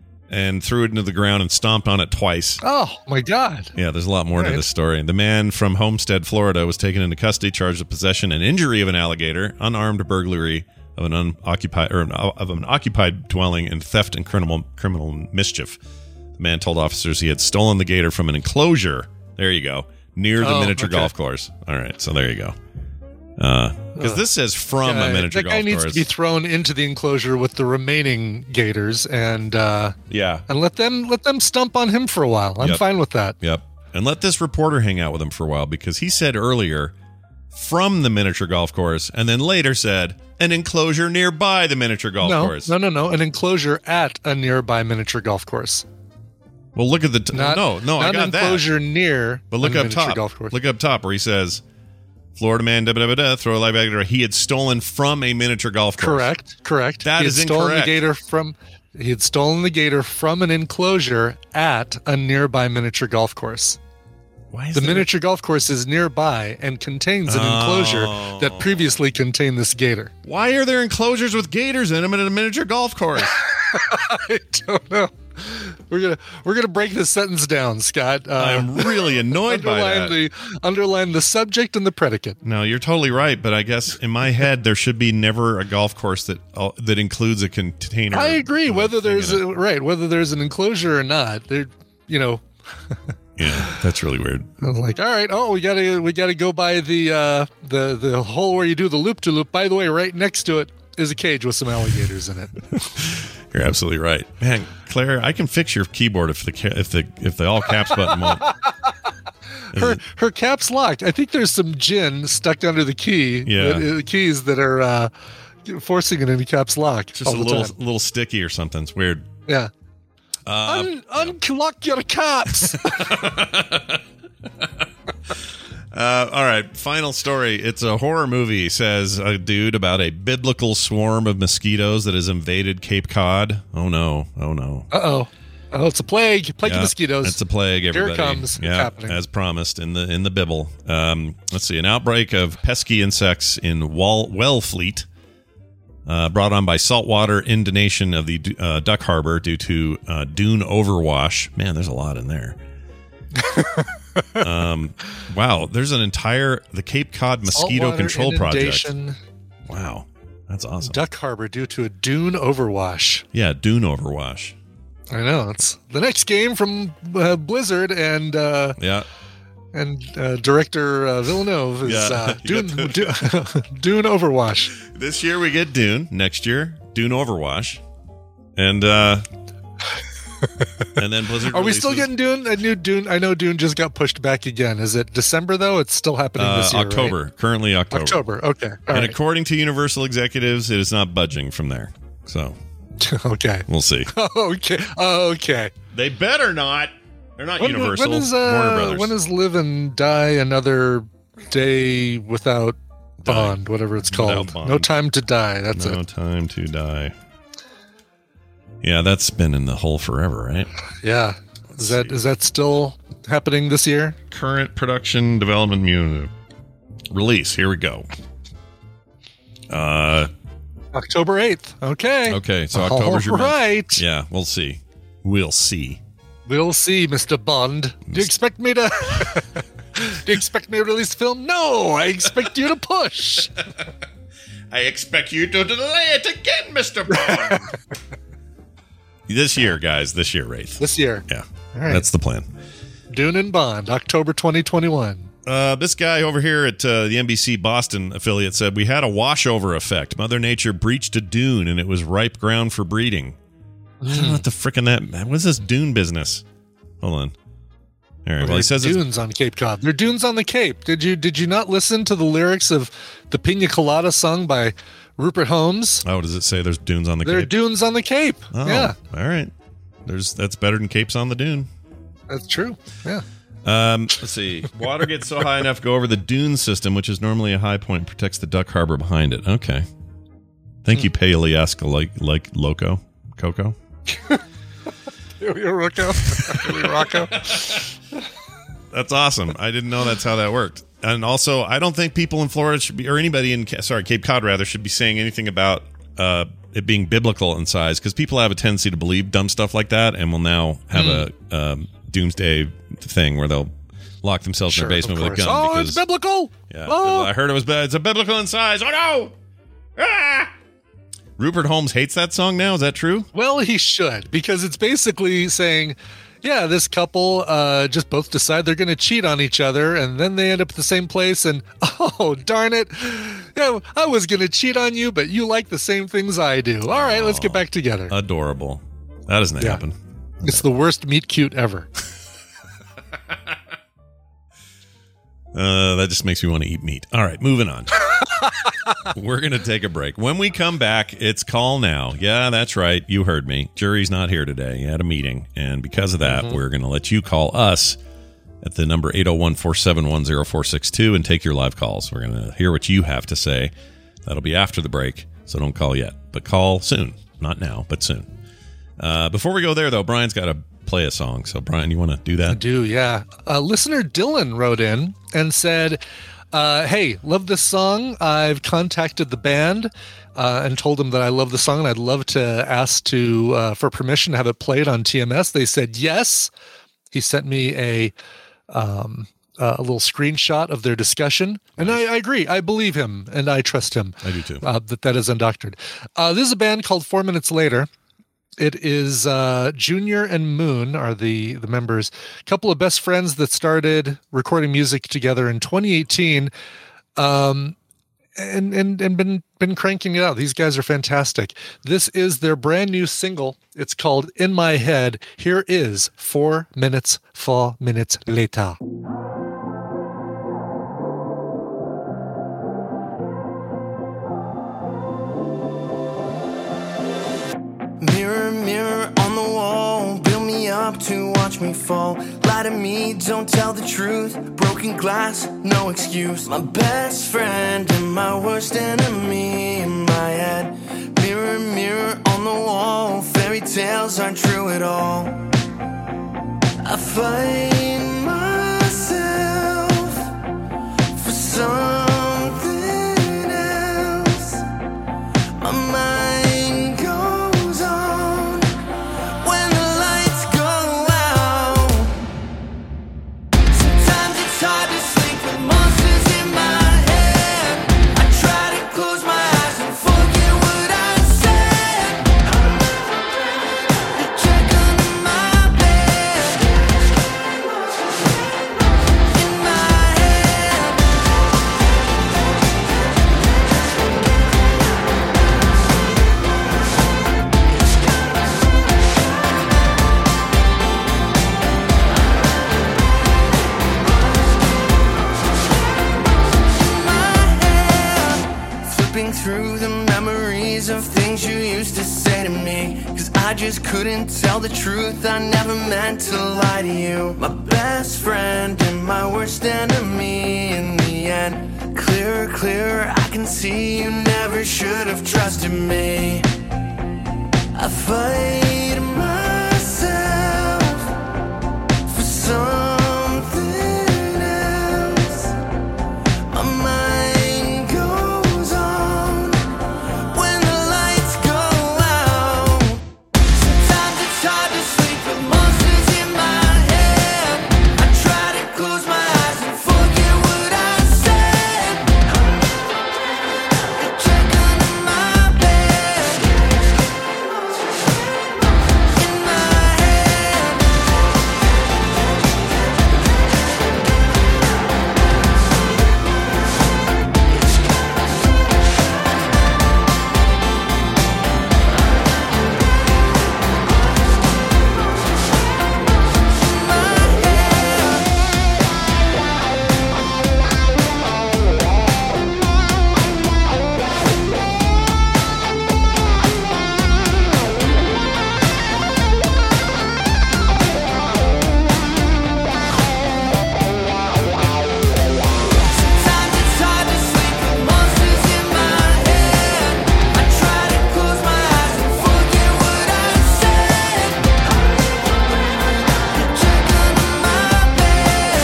and threw it into the ground and stomped on it twice. Oh, my God. Yeah, there's a lot more right. to this story. The man from Homestead, Florida, was taken into custody, charged with possession and injury of an alligator, unarmed burglary of an unoccupied or of an occupied dwelling, and theft and criminal criminal mischief. The man told officers he had stolen the gator from an enclosure. There you go. Near the oh, miniature okay. golf course. All right, so there you go. Because uh, this says from yeah, a miniature that golf guy needs course. to be thrown into the enclosure with the remaining gators, and uh, yeah, and let them let them stump on him for a while. I'm yep. fine with that. Yep, and let this reporter hang out with him for a while, because he said earlier from the miniature golf course, and then later said an enclosure nearby the miniature golf no, course. No, no, no, an enclosure at a nearby miniature golf course. Well, look at the t- not, no, no, not I got an enclosure that. near, but look a up top. Golf course. Look up top where he says, "Florida man, da, da, da, da, throw a live gator he had stolen from a miniature golf course." Correct, correct. That he is had stolen incorrect. The gator from he had stolen the gator from an enclosure at a nearby miniature golf course. Why is the there... miniature golf course is nearby and contains an oh. enclosure that previously contained this gator. Why are there enclosures with gators in them in a miniature golf course? I don't know. We're gonna we're gonna break this sentence down, Scott. Uh, I'm really annoyed by that. The, underline the subject and the predicate. No, you're totally right, but I guess in my head there should be never a golf course that uh, that includes a container. I agree. Whether there's a, a, right, whether there's an enclosure or not, there, you know. Yeah, that's really weird. I was like, all right, oh, we gotta we gotta go by the uh, the the hole where you do the loop to loop. By the way, right next to it is a cage with some alligators in it. You're absolutely right, man. Claire, I can fix your keyboard if the if the if the all caps button won't. her her cap's locked. I think there's some gin stuck under the key. Yeah, that, uh, keys that are uh, forcing it into caps lock. Just a little time. little sticky or something. It's weird. Yeah. Uh, Un- unlock your caps. Uh, all right, final story. It's a horror movie, says a dude, about a biblical swarm of mosquitoes that has invaded Cape Cod. Oh, no. Oh, no. Uh-oh. Oh, it's a plague. Plague yeah, of mosquitoes. It's a plague, everybody. Here it comes. Yeah, it's happening. As promised in the in the Bible. Um, let's see. An outbreak of pesky insects in Wall- Wellfleet, Uh, brought on by saltwater inundation of the uh, Duck Harbor due to uh, dune overwash. Man, there's a lot in there. um, wow, there's an entire the Cape Cod Mosquito Saltwater Control Project. inundation, Wow, that's awesome. Duck Harbor due to a dune overwash. Yeah, dune overwash. I know. It's the next game from uh, Blizzard and uh, Yeah, and uh, director uh, Villeneuve is Yeah, uh, you Dune, got Dune, Dune Overwash. this year we get Dune. Next year, Dune Overwash, and uh, and then Blizzard. Are we still releases- getting Dune? A new Dune? I know Dune just got pushed back again. Is it December though? It's still happening uh, this year. October? Right? Currently October. October. Okay. All and right. according to Universal executives, it is not budging from there. So okay. we'll see. Okay. Okay. They better not. They're not When, Universal. when is Warner uh, Brothers. when is Live and Die Another Day Without Bond? Whatever it's Without called. Bond. No Time to Die. That's No it. Time to Die. Yeah, that's been in the hole forever, right? Yeah. Is that is that still happening this year? Current production development mu- release. Here we go. Uh, October eighth. Okay. okay, so October's your All month. right. Yeah, we'll see. We'll see. We'll see, Mister Bond. Do you expect me to Do you expect me to release the film? No, I expect you to push. I expect you to delay it again, Mister Bond. This year, guys. This year, Wraith. This year. Yeah, All right. that's the plan. Dune and Bond, October twenty twenty-one. Uh, this guy over here at uh, the N B C Boston affiliate said, we had a washover effect. Mother Nature breached a dune and it was ripe ground for breeding. I don't know what the frickin' that... What's this dune business? Hold on. All right, well, he says it's... dunes on Cape Cod. They're dunes on the Cape. Did you did you not listen to the lyrics of the Pina Colada sung by Rupert Holmes? Oh, does it say there's dunes on the They're Cape? dunes on the Cape. Oh, Yeah, all right. There's That's better than capes on the dune. that's true. Yeah. Um, let's see. Water gets so high enough to go over the dune system, which is normally a high point, and protects the Duck Harbor behind it. Okay. Thank you, Paleasca, like like Loco, Coco. You're Rocco. Rocco. That's awesome. I didn't know that's how that worked. And also, I don't think people in Florida should be, or anybody in sorry Cape Cod rather, should be saying anything about uh, it being biblical in size, because people have a tendency to believe dumb stuff like that, and will now have mm. a um, doomsday thing where they'll lock themselves Sure, in their basement of with a course. gun. Oh, because, it's biblical. Yeah, Oh. I heard it was it's a biblical in size. Oh no! Ah! Rupert Holmes hates that song now. Is that true? Well, he should, because it's basically saying, yeah, this couple uh, just both decide they're going to cheat on each other, and then they end up at the same place, and oh, darn it. Yeah, I was going to cheat on you, but you like the same things I do. All right, let's get back together. Adorable. That doesn't Yeah. happen. It's the worst meet cute ever. Uh, that just makes me want to eat meat. All right, moving on. We're going to take a break. When we come back, it's Call Now. Yeah, that's right. You heard me. Jury's not here today. He had a meeting. And because of that, mm-hmm. we're going to let you call us at the number eight oh one, four seven one, oh four six two and take your live calls. We're going to hear what you have to say. That'll be after the break, so don't call yet. But call soon. Not now, but soon. Uh, before we go there, though, Brian's got to play a song. So, Brian, you want to do that? I do, yeah. Uh, listener Dylan wrote in and said, uh, hey, love this song. I've contacted the band uh, and told them that I love the song and I'd love to ask to uh, for permission to have it played on T M S. They said yes. He sent me a um, uh, a little screenshot of their discussion. And I, I agree. I believe him and I trust him. I do too. Uh, that that is undoctored. Uh, this is a band called Four Minutes Later. It is uh, Junior and Moon are the, the members. A couple of best friends that started recording music together in twenty eighteen, um, and and and been been cranking it out. These guys are fantastic. This is their brand new single. It's called "In My Head." Here is Four Minutes, Four Minutes Later. Mirror, mirror on the wall, build me up to watch me fall. Lie to me, don't tell the truth. Broken glass, no excuse. My best friend and my worst enemy in my head. Mirror, mirror on the wall, fairy tales aren't true at all. I find myself for something else. My mind of things you used to say to me, 'cause I just couldn't tell the truth. I never meant to lie to you. My best friend and my worst enemy in the end. Clearer, clearer, I can see you never should have trusted me. I fight myself for something else. My mind goes on when the lights go out. Sometimes it's hard to sleep with monsters in my head. I try to close my eyes and forget what I said. I check under my bed. In my head. Sometimes it's hard to sleep with monsters in my head. I try to close my eyes and forget what I said. I check under my bed.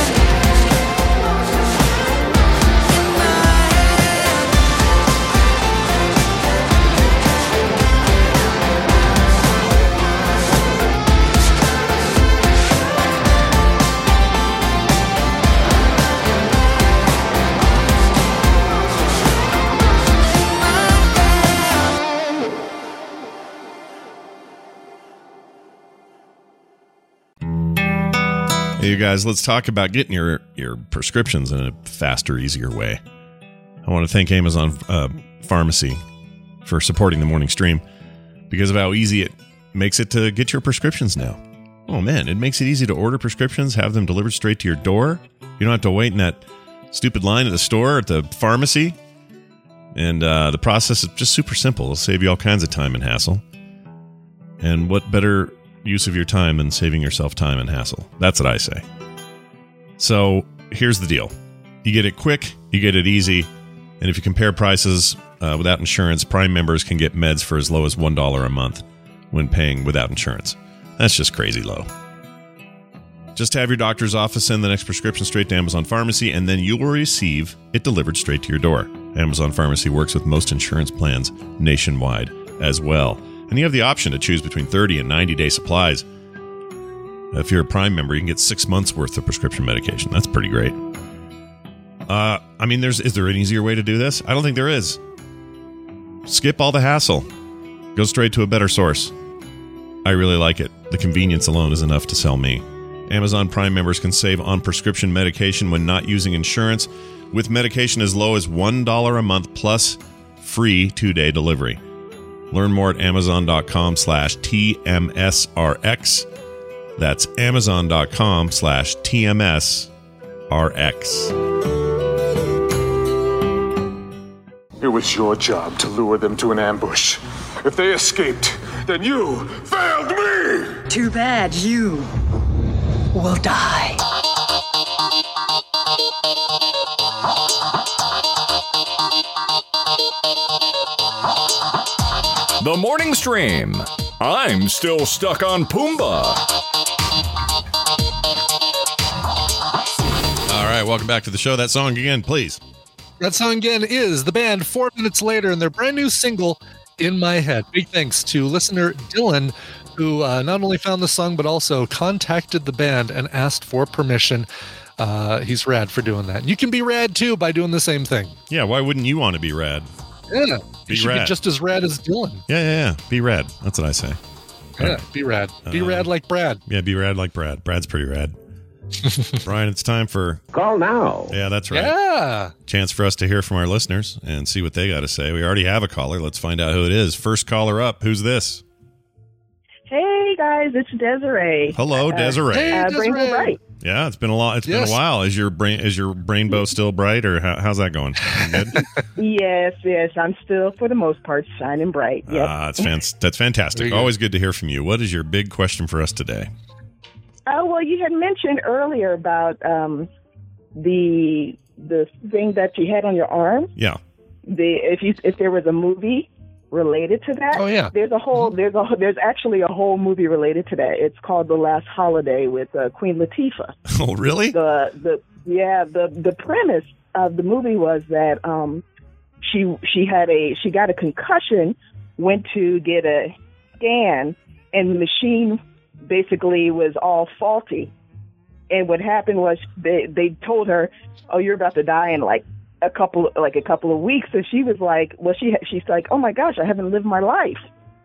In my head. Hey, you guys, let's talk about getting your, your prescriptions in a faster, easier way. I want to thank Amazon uh, Pharmacy for supporting the morning stream because of how easy it makes it to get your prescriptions now. Oh, man, it makes it easy to order prescriptions, have them delivered straight to your door. You don't have to wait in that stupid line at the store or at the pharmacy. And uh, the process is just super simple. It'll save you all kinds of time and hassle. And what better use of your time than saving yourself time and hassle? That's what I say. So here's the deal. You get it quick, you get it easy, and if you compare prices uh, without insurance, Prime members can get meds for as low as one dollar a month when paying without insurance. That's just crazy low. Just have your doctor's office send the next prescription straight to Amazon Pharmacy, and then you will receive it delivered straight to your door. Amazon Pharmacy works with most insurance plans nationwide as well. And you have the option to choose between thirty and ninety day supplies. If you're a Prime member, you can get six months worth of prescription medication. That's pretty great. Uh, I mean, there's is there an easier way to do this? I don't think there is. Skip all the hassle. Go straight to a better source. I really like it. The convenience alone is enough to sell me. Amazon Prime members can save on prescription medication when not using insurance, with medication as low as one dollar a month plus free two-day delivery. Learn more at amazon.com slash TMSRX. That's amazon.com slash TMSRX. It was your job to lure them to an ambush. If they escaped, then you failed me! Too bad you will die. The morning stream. I'm still stuck on Pumbaa. All right, welcome back to the show. That song again, please. That song again is the band Four Minutes Later and their brand new single, In My Head. Big thanks to listener Dylan, who uh, not only found the song, but also contacted the band and asked for permission. Uh, he's rad for doing that. You can be rad too by doing the same thing. Yeah, why wouldn't you want to be rad? Yeah, Be you should rad. be just as rad as Dylan. Yeah, yeah, yeah. Be rad. That's what I say. Yeah, Right. be rad. Be Uh, rad like Brad. Yeah, be rad like Brad. Brad's pretty rad. Brian, it's time for... Call now. Yeah, that's right. Yeah. Chance for us to hear from our listeners and see what they got to say. We already have a caller. Let's find out who it is. First caller up. Who's this? Hey guys, it's Desiree. Hello, Uh, Desiree. Hey, Uh, Brains Desiree. are Bright. Yeah, it's been a lot. It's Yes. been a while. Is your brain is your rainbow still bright, or how, how's that going? Good. Yes, yes, I'm still, for the most part, shining bright. Yes. Ah, that's fan- that's fantastic. There you go. Always good to hear from you. What is your big question for us today? Oh, well, you had mentioned earlier about um, the the thing that you had on your arm. Yeah. The if you if there was a movie related to that. Oh, yeah. There's a whole there's a there's actually a whole movie related to that. It's called The Last Holiday with uh, Queen Latifah. Oh, really? The the yeah the the premise of the movie was that um she she had a she got a concussion, went to get a scan, and the machine basically was all faulty. And what happened was they they told her, "Oh, you're about to die in like a couple like a couple of weeks." And she was like, "Well, she she's like, oh my gosh, I haven't lived my life."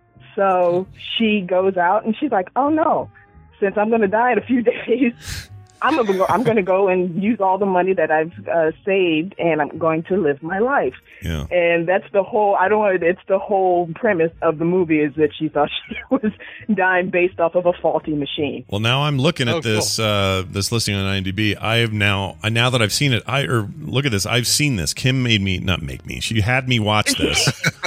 So she goes out and she's like, "Oh no, since I'm going to die in a few days, I'm gonna go, I'm going to go and use all the money that I've uh, saved, and I'm going to live my life." Yeah. And that's the whole. I don't want. It's the whole premise of the movie is that she thought she was dying based off of a faulty machine. Well, now I'm looking at Oh, this uh, this listing on IMDb. I have now I now that I've seen it. I or look at this. I've seen this. Kim made me not make me. She had me watch this,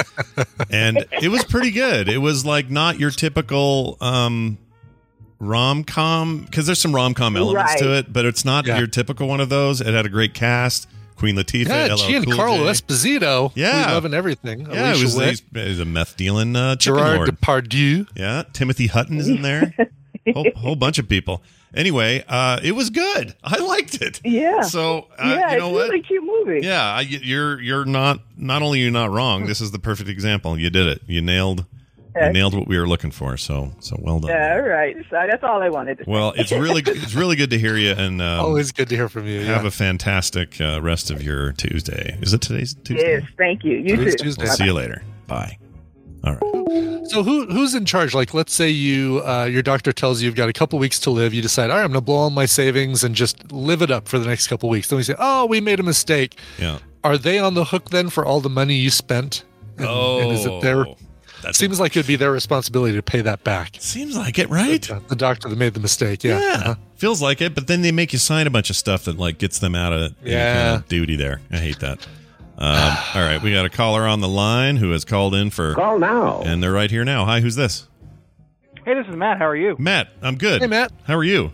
and it was pretty good. It was like not your typical um, rom com because there's some rom com elements Right. to it, but it's not Yeah. your typical one of those. It had a great cast. Queen Latifah, Yeah, L L Cool Giancarlo J. Esposito. Yeah. We love and everything. Yeah, it Alicia was, Witt, he's, he's a meth dealing uh, chicken Gerard lord. Depardieu. Yeah, Timothy Hutton is in there. whole, whole bunch of people. Anyway, uh, it was good. I liked it. Yeah. So uh, yeah, you know it's what? a really cute movie. Yeah, I, you're you're not not only you're not wrong. This is the perfect example. You did it. You nailed you Okay. nailed what we were looking for. So so well done. Yeah, all right. So that's all I wanted to say. Well, it's really it's really good to hear you, and um, Always good to hear from you. have Yeah. a fantastic uh, rest of your Tuesday. Is it today's Tuesday? Yes, thank you. You Today's too. Tuesday. We'll see you later. Bye. All right. So who who's in charge? Like, let's say you uh, your doctor tells you you've got a couple weeks to live. You decide, all right, I'm going to blow all my savings and just live it up for the next couple weeks. Then we say, oh, we made a mistake. Yeah. Are they on the hook then for all the money you spent? And, Oh, and is it their? that Seems like it'd be their responsibility to pay that back. seems like it, right? The, the doctor that made the mistake. Yeah. Yeah, Uh-huh. feels like it. But then they make you sign a bunch of stuff that like gets them out of any Yeah. kind of duty. There, I hate that. Um, all right, we got a caller on the line who has called in for Call now. and they're right here now. Hi, who's this? Hey, this is Matt. How are you? Matt. I'm good. Hey, Matt. How are you?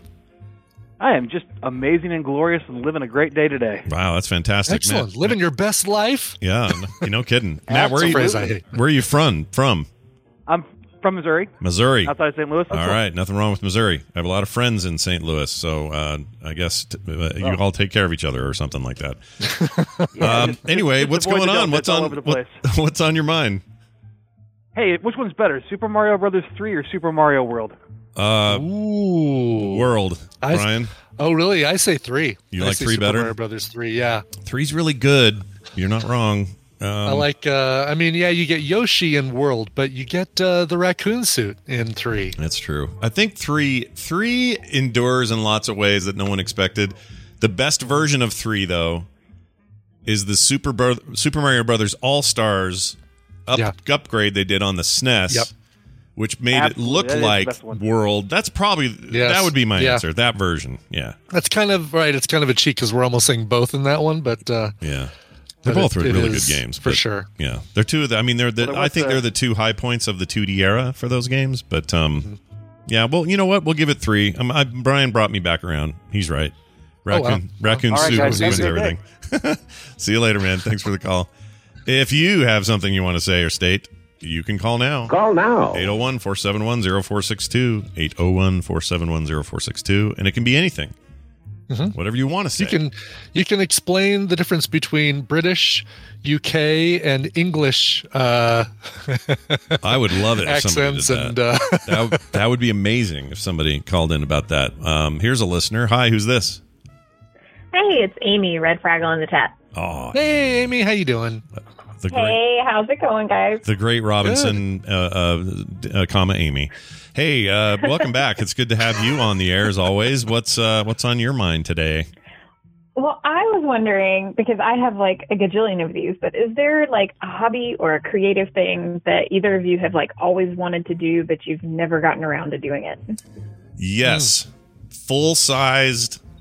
I am just amazing and glorious and living a great day today. Wow, that's fantastic. Excellent. Matt. Living your best life. Yeah, no, you no kidding. Matt, where are That's a you? phrase I hate. Where are you from? From I'm from Missouri, Missouri. outside Saint Louis. All right, nothing wrong with Missouri. I have a lot of friends in Saint Louis, so uh, I guess t- uh, you Oh. all take care of each other or something like that. Yeah, um, just- anyway, just what's avoid going the on? dump. What's It's all on over the what- place. what's on your mind? Hey, which one's better, Super Mario Brothers three or Super Mario World? Uh, Ooh. World, I- Brian. Oh, really? I say three. You I like say three Super better? Mario Brothers three. Yeah. Three's really good. You're not wrong. Um, I like. Uh, I mean, yeah, you get Yoshi in World, but you get uh, the raccoon suit in three. That's true. I think three three endures in lots of ways that no one expected. The best version of three, though, is the Super Bro- Super Mario Brothers All Stars up- Yeah. upgrade they did on the S N E S, Yep. which made Absolutely. it look That is the like best one. World. That's probably Yes. that would be my Yeah. answer. That version, yeah, That's kind of right. It's kind of a cheat because we're almost saying both in that one, but uh, yeah. They're But both it- re- it really is good games for but, sure. Yeah, they're two of the. I mean, they're the. Well, I what's think the- they're the two high points of the two D era for those games. But um, yeah. Well, you know what? We'll give it three. Um, I, Brian brought me back around. He's right. Raccoon, Oh, wow. raccoon All right, soup guys, wins have a good everything. See you later, man. Thanks for the call. If you have something you want to say or state, you can call now. Call now. eight oh one, four seven one, oh four six two. eight oh one, four seven one, oh four six two. And it can be anything. Whatever you want to say. you can you can explain the difference between British, U K, and English uh, I would love it if somebody accents, did that. and uh, that, w- that would be amazing if somebody called in about that. Um, here's a listener. Hi, who's this? Hey, it's Amy, Red Fraggle in the chat. Oh, hey, Amy, how you doing? the great, Hey, how's it going, guys? the great Robinson, uh, uh, d- uh, comma Amy. Hey, uh, welcome back. It's good to have you on the air as always. What's uh, what's on your mind today? Well, I was wondering, because I have like a gajillion of these, but is there like a hobby or a creative thing that either of you have like always wanted to do, but you've never gotten around to doing it? Yes, full sized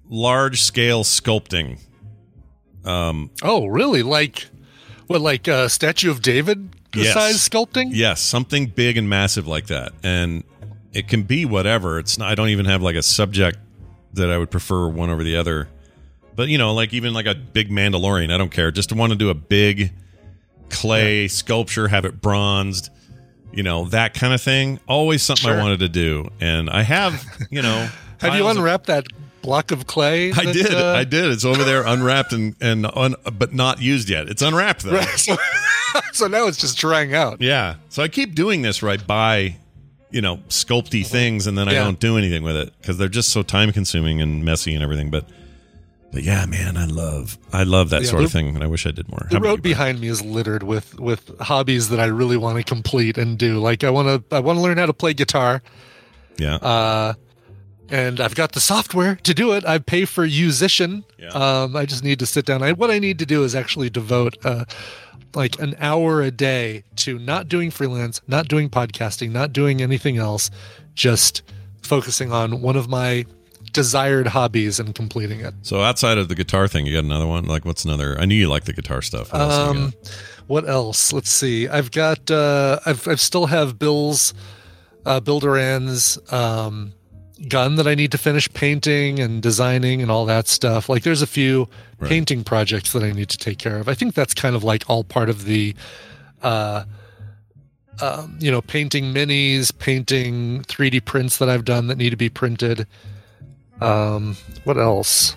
large scale sculpting. Um, oh, really? Like what? Like a Statue of David yes. size sculpting? Yes, something big and massive like that. And it can be whatever. It's not, I don't even have like a subject that I would prefer one over the other. But, you know, like even like a big Mandalorian, I don't care. Just to want to do a big clay yeah. sculpture, have it bronzed, you know, that kind of thing. Always something sure. I wanted to do. And I have, you know. Have you unwrapped of, that block of clay? I that, did. Uh, I did. It's over there unwrapped and, and un, but not used yet. It's unwrapped, though. Right. So, so now it's just drying out. Yeah. So I keep doing this where I buy, you know, sculpty things and then I yeah. don't do anything with it because they're just so time consuming and messy and everything. But But yeah, man, I love I love that yeah, sort the, of thing, and I wish I did more. The road behind me is littered with with hobbies that I really want to complete and do. Like I want to I want to learn how to play guitar. Yeah. Uh, and I've got the software to do it. I pay for Musician. Yeah. Um, I just need to sit down. I, what I need to do is actually devote uh, like an hour a day to not doing freelance, not doing podcasting, not doing anything else, just focusing on one of my desired hobbies and completing it. So outside of the guitar thing, you got another one? Like what's another? I knew you like the guitar stuff. What else um, what else? Let's see. I've got. Uh, I've. I still have Bill's, uh, Bill Duran's um, gun that I need to finish painting and designing and all that stuff. Like there's a few right. painting projects that I need to take care of. I think that's kind of like all part of the. Uh, um, you know, painting minis, painting three D prints that I've done that need to be printed. Um, what else?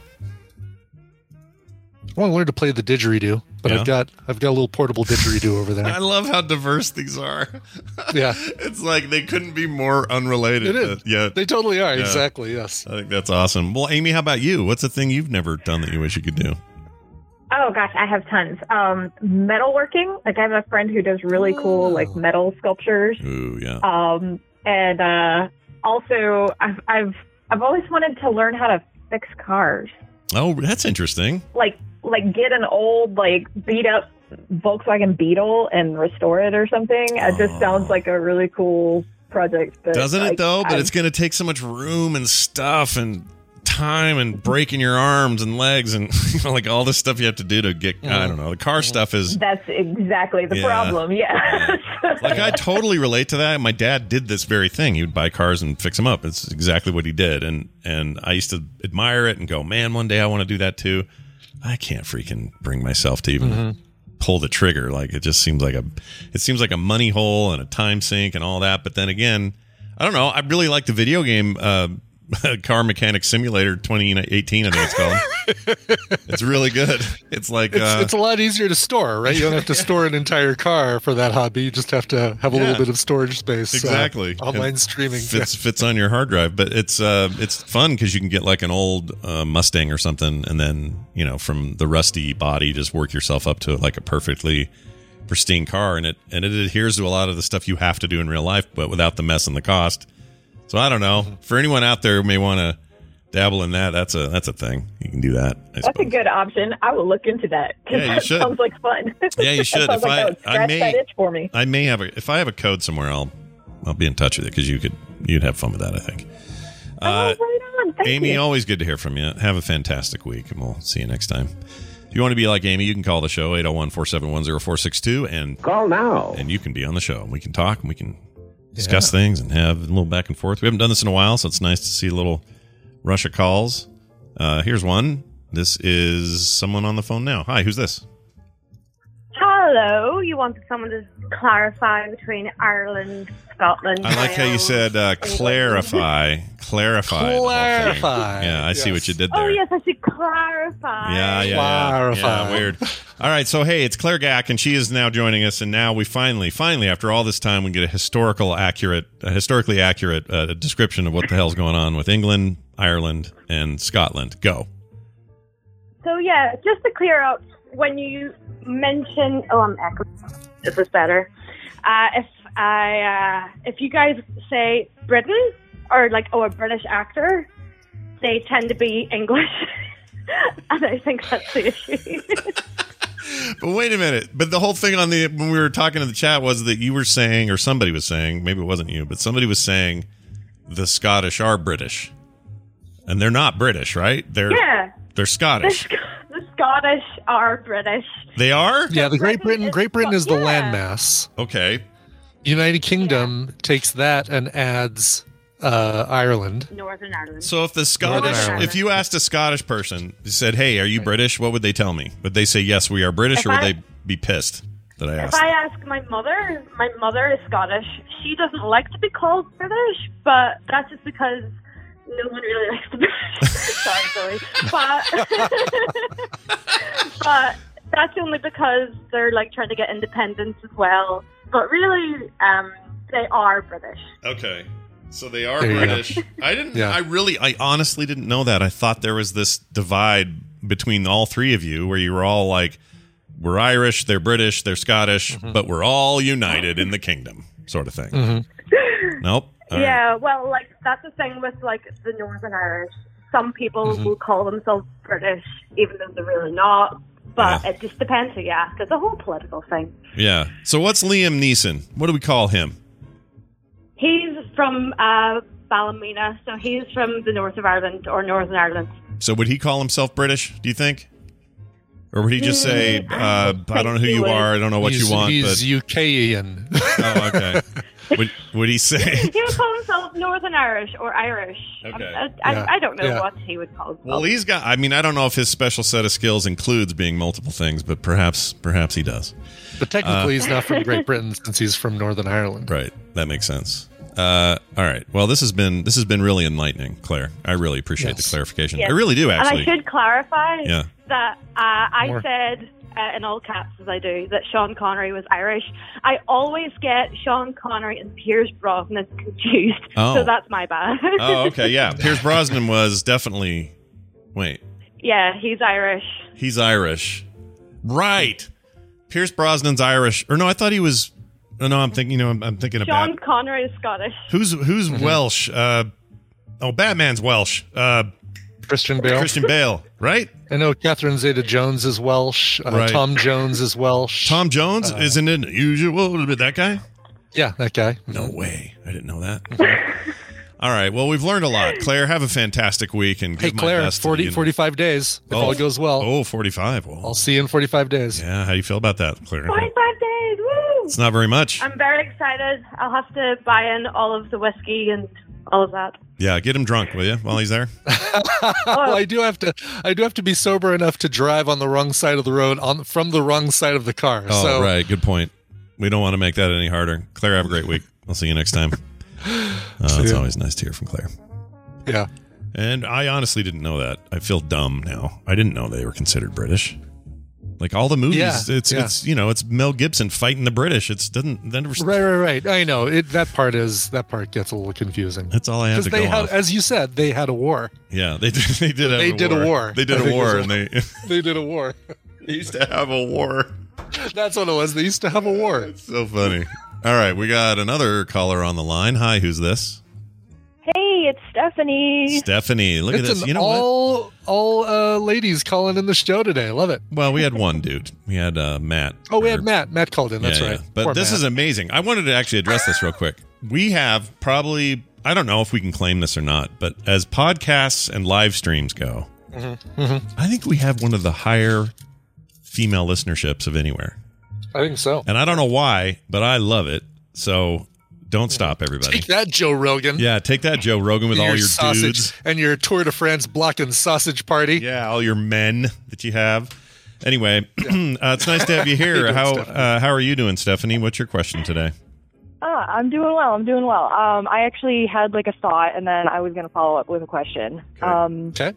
I want to learn to play the didgeridoo, but yeah. I've got I've got a little portable didgeridoo over there. I love how diverse these are. Yeah, it's like they couldn't be more unrelated. It is. Yeah, they totally are. Yeah. Exactly. Yes. I think that's awesome. Well, Amy, how about you? What's a thing you've never done that you wish you could do? Oh gosh, I have tons. Um, metalworking. Like I have a friend who does really oh. cool like metal sculptures. Ooh, yeah. Um, and uh, also I've I've I've always wanted to learn how to fix cars. Oh, that's interesting. Like, like get an old, like, beat up Volkswagen Beetle and restore it or something. Oh. It just sounds like a really cool project. But, Doesn't like, it, though? But I've, it's going to take so much room and stuff and time and breaking your arms and legs and you know, like all this stuff you have to do to get, mm. I don't know. The car stuff is... That's exactly the yeah. problem, yeah. yeah. Like, I totally relate to that. My dad did this very thing. He would buy cars and fix them up. It's exactly what he did. And, and I used to admire it and go, man, one day I want to do that too. I can't freaking bring myself to even mm-hmm. pull the trigger. Like, it just seems like a, it seems like a money hole and a time sink and all that. But then again, I don't know. I really like the video game, uh, Car Mechanic Simulator twenty eighteen, I think it's called. It's really good. It's like it's, uh, it's a lot easier to store, right? You don't have to store an entire car for that hobby. You just have to have a yeah. little bit of storage space. Exactly. Uh, online it streaming fits yeah. fits on your hard drive, but it's uh it's fun because you can get like an old uh, Mustang or something, and then you know from the rusty body just work yourself up to like a perfectly pristine car, and it and it adheres to a lot of the stuff you have to do in real life, but without the mess and the cost. So I don't know. For anyone out there who may want to dabble in that, that's a that's a thing. You can do that. I that's suppose. a good option. I will look into that because yeah, that should. sounds like fun. Yeah, you should. That if like I, I may, that itch for me. I may have a. If I have a code somewhere, I'll I'll be in touch with it because you could you'd have fun with that. I think. Oh, uh, right on. Thank Amy, you. always good to hear from you. Have a fantastic week, and we'll see you next time. If you want to be like Amy, you can call the show eight oh one, four seven one, oh four six two and call now, and you can be on the show. We can talk and we can. Discuss yeah. things and have a little back and forth. We haven't done this in a while, so it's nice to see a little rush of calls. Uh, here's one. This is someone on the phone now. Hi, who's this? Hello. You wanted someone to clarify between Ireland, Scotland. I like how you said uh, clarify. Clarify. Clarify. Yeah, I yes. see what you did there. there. Oh, yes, I should clarify. Yeah, yeah. Clarify. Yeah, yeah, weird. All right, so hey, it's Claire Gack, and she is now joining us, and now we finally, finally, after all this time, we get a historical accurate, a historically accurate uh, description of what the hell's going on with England, Ireland, and Scotland. Go. So, yeah, just to clear up, when you mention, oh, I'm echoing. This is better. Uh, if I, uh, if you guys say Britain or like, oh, a British actor, they tend to be English, and I think that's the issue. But wait a minute. But the whole thing on the when we were talking in the chat was that you were saying, or somebody was saying, maybe it wasn't you, but somebody was saying the Scottish are British. And they're not British, right? They're Yeah. they're The, Scottish. Sc- the Scottish are British. They are? Yeah, the Great Britain. Great Britain is the Yeah. landmass. Okay. United Kingdom takes that and adds uh, Ireland. Northern Ireland. So if the Scottish, Ireland. if you asked a Scottish person, you said, "Hey, are you British?" What would they tell me? Would they say, "Yes, we are British," If or would I- they be pissed that I If asked? I ask my mother, my mother is Scottish. She doesn't like to be called British, but that's just because no one really likes to be Sorry, Zoe. But, but that's only because they're like trying to get independence as well. But really, um, they are British. Okay. So they are There you go. British. I didn't. Yeah. I really. I honestly didn't know that. I thought there was this divide between all three of you, where you were all like, "We're Irish, they're British, they're Scottish, Mm-hmm. but we're all united in the kingdom," sort of thing. Mm-hmm. Nope. All right. Yeah, well, like that's the thing with like the Northern Irish. Some people Mm-hmm. will call themselves British, even though they're really not. But Yeah. it just depends who you ask. It's a whole political thing. Yeah. So what's Liam Neeson? What do we call him? He's from uh, Ballymena, so he's from the north of Ireland or Northern Ireland. So would he call himself British? Do you think? Or would he just say, Mm, I uh, don't "I don't know who think you he would. are. I don't know what he's, you want"? He's But U K-ian. oh, okay. Would would he say? He would call himself Northern Irish or Irish. Okay. I, I, Yeah, I don't know yeah. what he would call himself. Well, he's got. I mean, I don't know if his special set of skills includes being multiple things, but perhaps, perhaps he does. But technically, he's not from Great Britain since he's from Northern Ireland. Right. That makes sense. Uh, all right. Well, this has been this has been really enlightening, Claire. I really appreciate Yes. the clarification. Yes. I really do, And actually. I should clarify Yeah. that uh, I More. said, uh, in all caps as I do, that Sean Connery was Irish. I always get Sean Connery and Pierce Brosnan confused, Oh. so that's my bad. Oh, okay. Yeah. Pierce Brosnan was definitely. Wait. Yeah, he's Irish. He's Irish. Right. Pierce Brosnan's Irish. Or no, I thought he was. No, no, I'm thinking. You know, I'm, I'm thinking Sean about Connery is Scottish. who's who's Welsh. Uh, oh, Batman's Welsh. Uh, Christian Bale. Christian Bale, right? I know Catherine Zeta-Jones is Welsh. Uh, Right. Tom Jones is Welsh. Tom Jones, isn't it usual? That guy? Yeah, that guy. No way. I didn't know that. All right. Well, we've learned a lot. Claire, have a fantastic week. And Hey, give my Claire, best to forty, the- forty-five days. If Oh. all goes well, Oh, forty-five. Well, I'll see you in forty-five days. yeah. How do you feel about that, Claire? forty-five days, woo! It's not very much. I'm very excited. I'll have to buy in all of the whiskey and all of that. Yeah. Get him drunk, will you, while he's there? well, I do have to. I do have to be sober enough to drive on the wrong side of the road, on from the wrong side of the car. Oh, so, right. Good point. We don't want to make that any harder. Claire, have a great week. I'll see you next time. Uh, it's ya. always nice to hear from Claire. Yeah. And I honestly didn't know that. I feel dumb now. I didn't know they were considered British. Like all the movies, Yeah, it's yeah. it's you know it's Mel Gibson fighting the British. It's doesn't then Right, right, right. I know it. That part is that part gets a little confusing. That's all I have to they go had, off. as you said, they had a war. Yeah, they did. They did. Have They a did war. a war. They did I a think war, it's and a- they They did a war. they used to have a war. That's what it was. They used to have a war. It's so funny. All right, we got another caller on the line. Hi, who's this? Hey, it's Stephanie. Stephanie. Look it's at this. an You know what? all all uh, ladies calling in the show today. I love it. Well, we had one dude. We had uh, Matt. Oh, we had Matt. Matt called in. That's Yeah, right. yeah. But Poor this Matt. is amazing. I wanted to actually address this real quick. We have probably, I don't know if we can claim this or not, but as podcasts and live streams go, Mm-hmm. Mm-hmm. I think we have one of the higher female listenerships of anywhere. I think so. And I don't know why, but I love it. So don't stop, everybody. Take that, Joe Rogan. Yeah, take that, Joe Rogan, with all your sausage dudes. and your Tour de France blocking sausage party. Yeah, all your men that you have. Anyway, uh, it's nice to have you How you here. doing, How Stephanie? uh, how are you doing, Stephanie? What's your question today? Ah, I'm doing well. I'm doing well. Um, I actually had like a thought, and then I was going to follow up with a question. Um, Okay.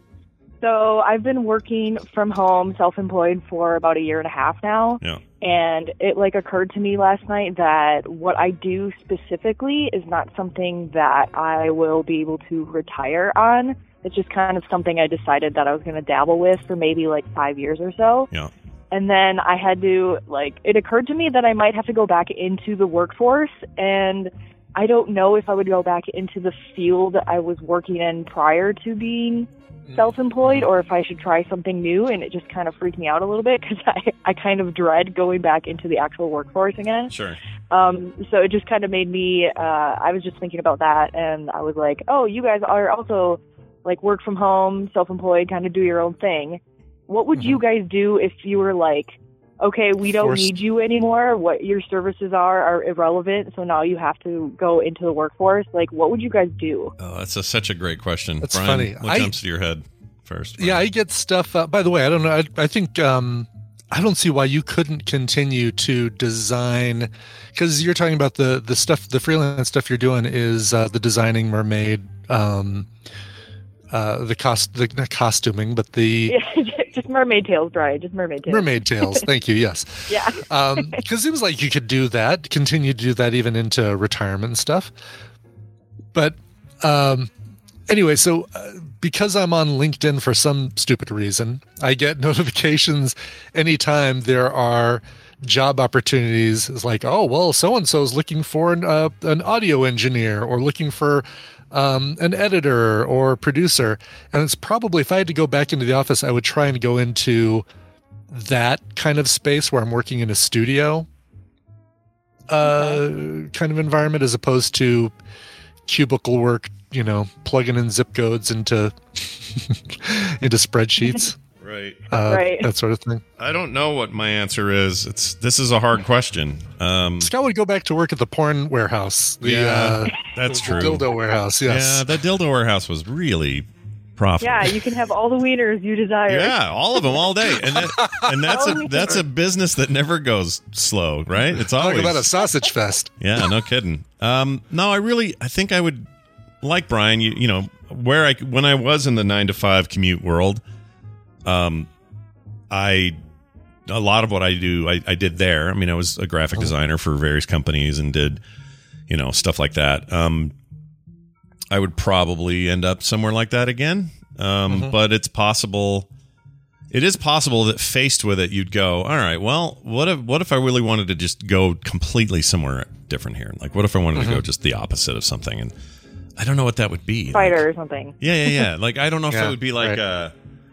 so I've been working from home, self-employed for about a year and a half now. Yeah. And it like occurred to me last night that what I do specifically is not something that I will be able to retire on. It's just kind of something I decided that I was going to dabble with for maybe like five years or so. Yeah. And then I had to, like, it occurred to me that I might have to go back into the workforce, and I don't know if I would go back into the field I was working in prior to being self-employed, or if I should try something new, and it just kind of freaked me out a little bit because I, I kind of dread going back into the actual workforce again. Sure. Um, so it just kind of made me, uh, I was just thinking about that, and I was like, oh, you guys are also like work from home, self-employed, kind of do your own thing. What would mm-hmm. you guys do if you were like, okay, we don't Forced. need you anymore. What your services are are irrelevant, so now you have to go into the workforce. Like, what would you guys do? Oh, that's a, such a great question. That's Brian, funny. What I, jumps to your head first? Brian? Yeah, I get stuff. Uh, by the way, I don't know. I, I think um, I don't see why you couldn't continue to design, because you're talking about the the stuff, the freelance stuff you're doing is uh, the designing mermaid, um, uh, the cost, the not costuming, but the. Yeah. Just mermaid tails, Brian. Just mermaid tails. Mermaid tails. Thank you. Yes. Yeah. um, because it was like you could do that, continue to do that even into retirement and stuff. But um, anyway, so uh, because I'm on LinkedIn for some stupid reason, I get notifications anytime there are job opportunities. It's like, oh, well, so-and-so is looking for an, uh, an audio engineer or looking for Um, an editor or producer. And it's probably, if I had to go back into the office, I would try and go into that kind of space where I'm working in a studio uh, okay. kind of environment, as opposed to cubicle work, you know, plugging in zip codes into into spreadsheets. Right. Uh, right. That sort of thing. I don't know what my answer is. It's This is a hard question. Um, Scott would go back to work at the porn warehouse. The, yeah, uh, that's the true. dildo warehouse, yes. Yeah, that dildo warehouse was really profitable. Yeah, you can have all the wieners you desire. Yeah, all of them all day. And that, and that's a that's a business that never goes slow, right? It's always Talk about a sausage fest. Yeah, no kidding. Um, no, I really, I think I would, like Brian, you, you know, where I, when I was in the nine to five commute world, um, I, a lot of what I do, I, I did there. I mean, I was a graphic designer for various companies and did, you know, stuff like that. Um, I would probably end up somewhere like that again. Um, mm-hmm. But it's possible, it is possible that faced with it, you'd go, all right, well, what if, what if I really wanted to just go completely somewhere different here? Like, what if I wanted mm-hmm. to go just the opposite of something? And I don't know what that would be. Fighter like, or something. Yeah, yeah, yeah. Like, I don't know if yeah, it would be like right. a,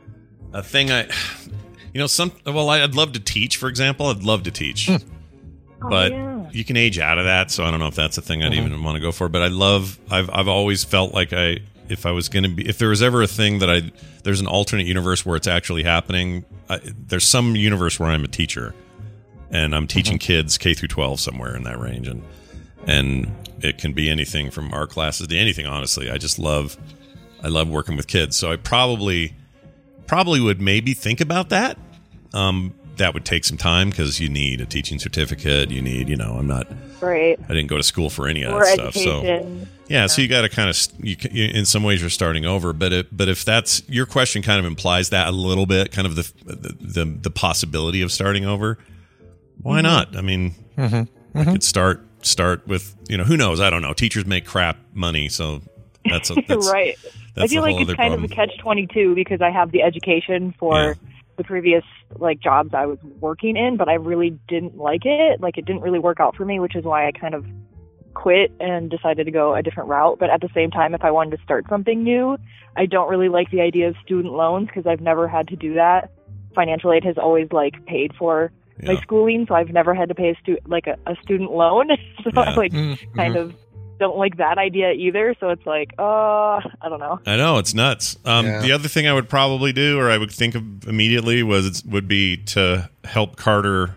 a thing I, you know, some, well, I'd love to teach, for example. I'd love to teach. Hmm. But oh, yeah. you can age out of that, so I don't know if that's a thing I'd Mm-hmm. even want to go for. But I love, I've I've always felt like I, if I was going to be, if there was ever a thing that I, there's an alternate universe where it's actually happening. I, there's some universe where I'm a teacher, and I'm teaching mm-hmm. kids K through twelve somewhere in that range, and and it can be anything from art classes to anything. Honestly, I just love, I love working with kids. So I probably, probably would maybe think about that. Um, that would take some time because you need a teaching certificate. You need, you know, I'm not, right. I didn't go to school for any of Or that stuff. education. So yeah, so you got to kind of, you, you, in some ways, you're starting over. But it, but if that's your question, kind of implies that a little bit, kind of the the the, the possibility of starting over. Why mm-hmm. not? I mean, mm-hmm. Mm-hmm. I could start start with, you know, who knows? I don't know. Teachers make crap money, so that's a, that's, right. That's I feel a like whole it's other kind problem. of a catch twenty-two because I have the education for Yeah. the previous like jobs I was working in, but I really didn't like it. Like it didn't really work out for me, which is why I kind of quit and decided to go a different route. But at the same time, if I wanted to start something new, I don't really like the idea of student loans because I've never had to do that. Financial aid has always like paid for Yeah. my schooling, so I've never had to pay a stu- like a, a student loan. So Yeah. I like Mm-hmm. kind of don't like that idea either. So it's like, uh, I don't know. I know, it's nuts. Um, Yeah. The other thing I would probably do, or I would think of immediately, was would be to help Carter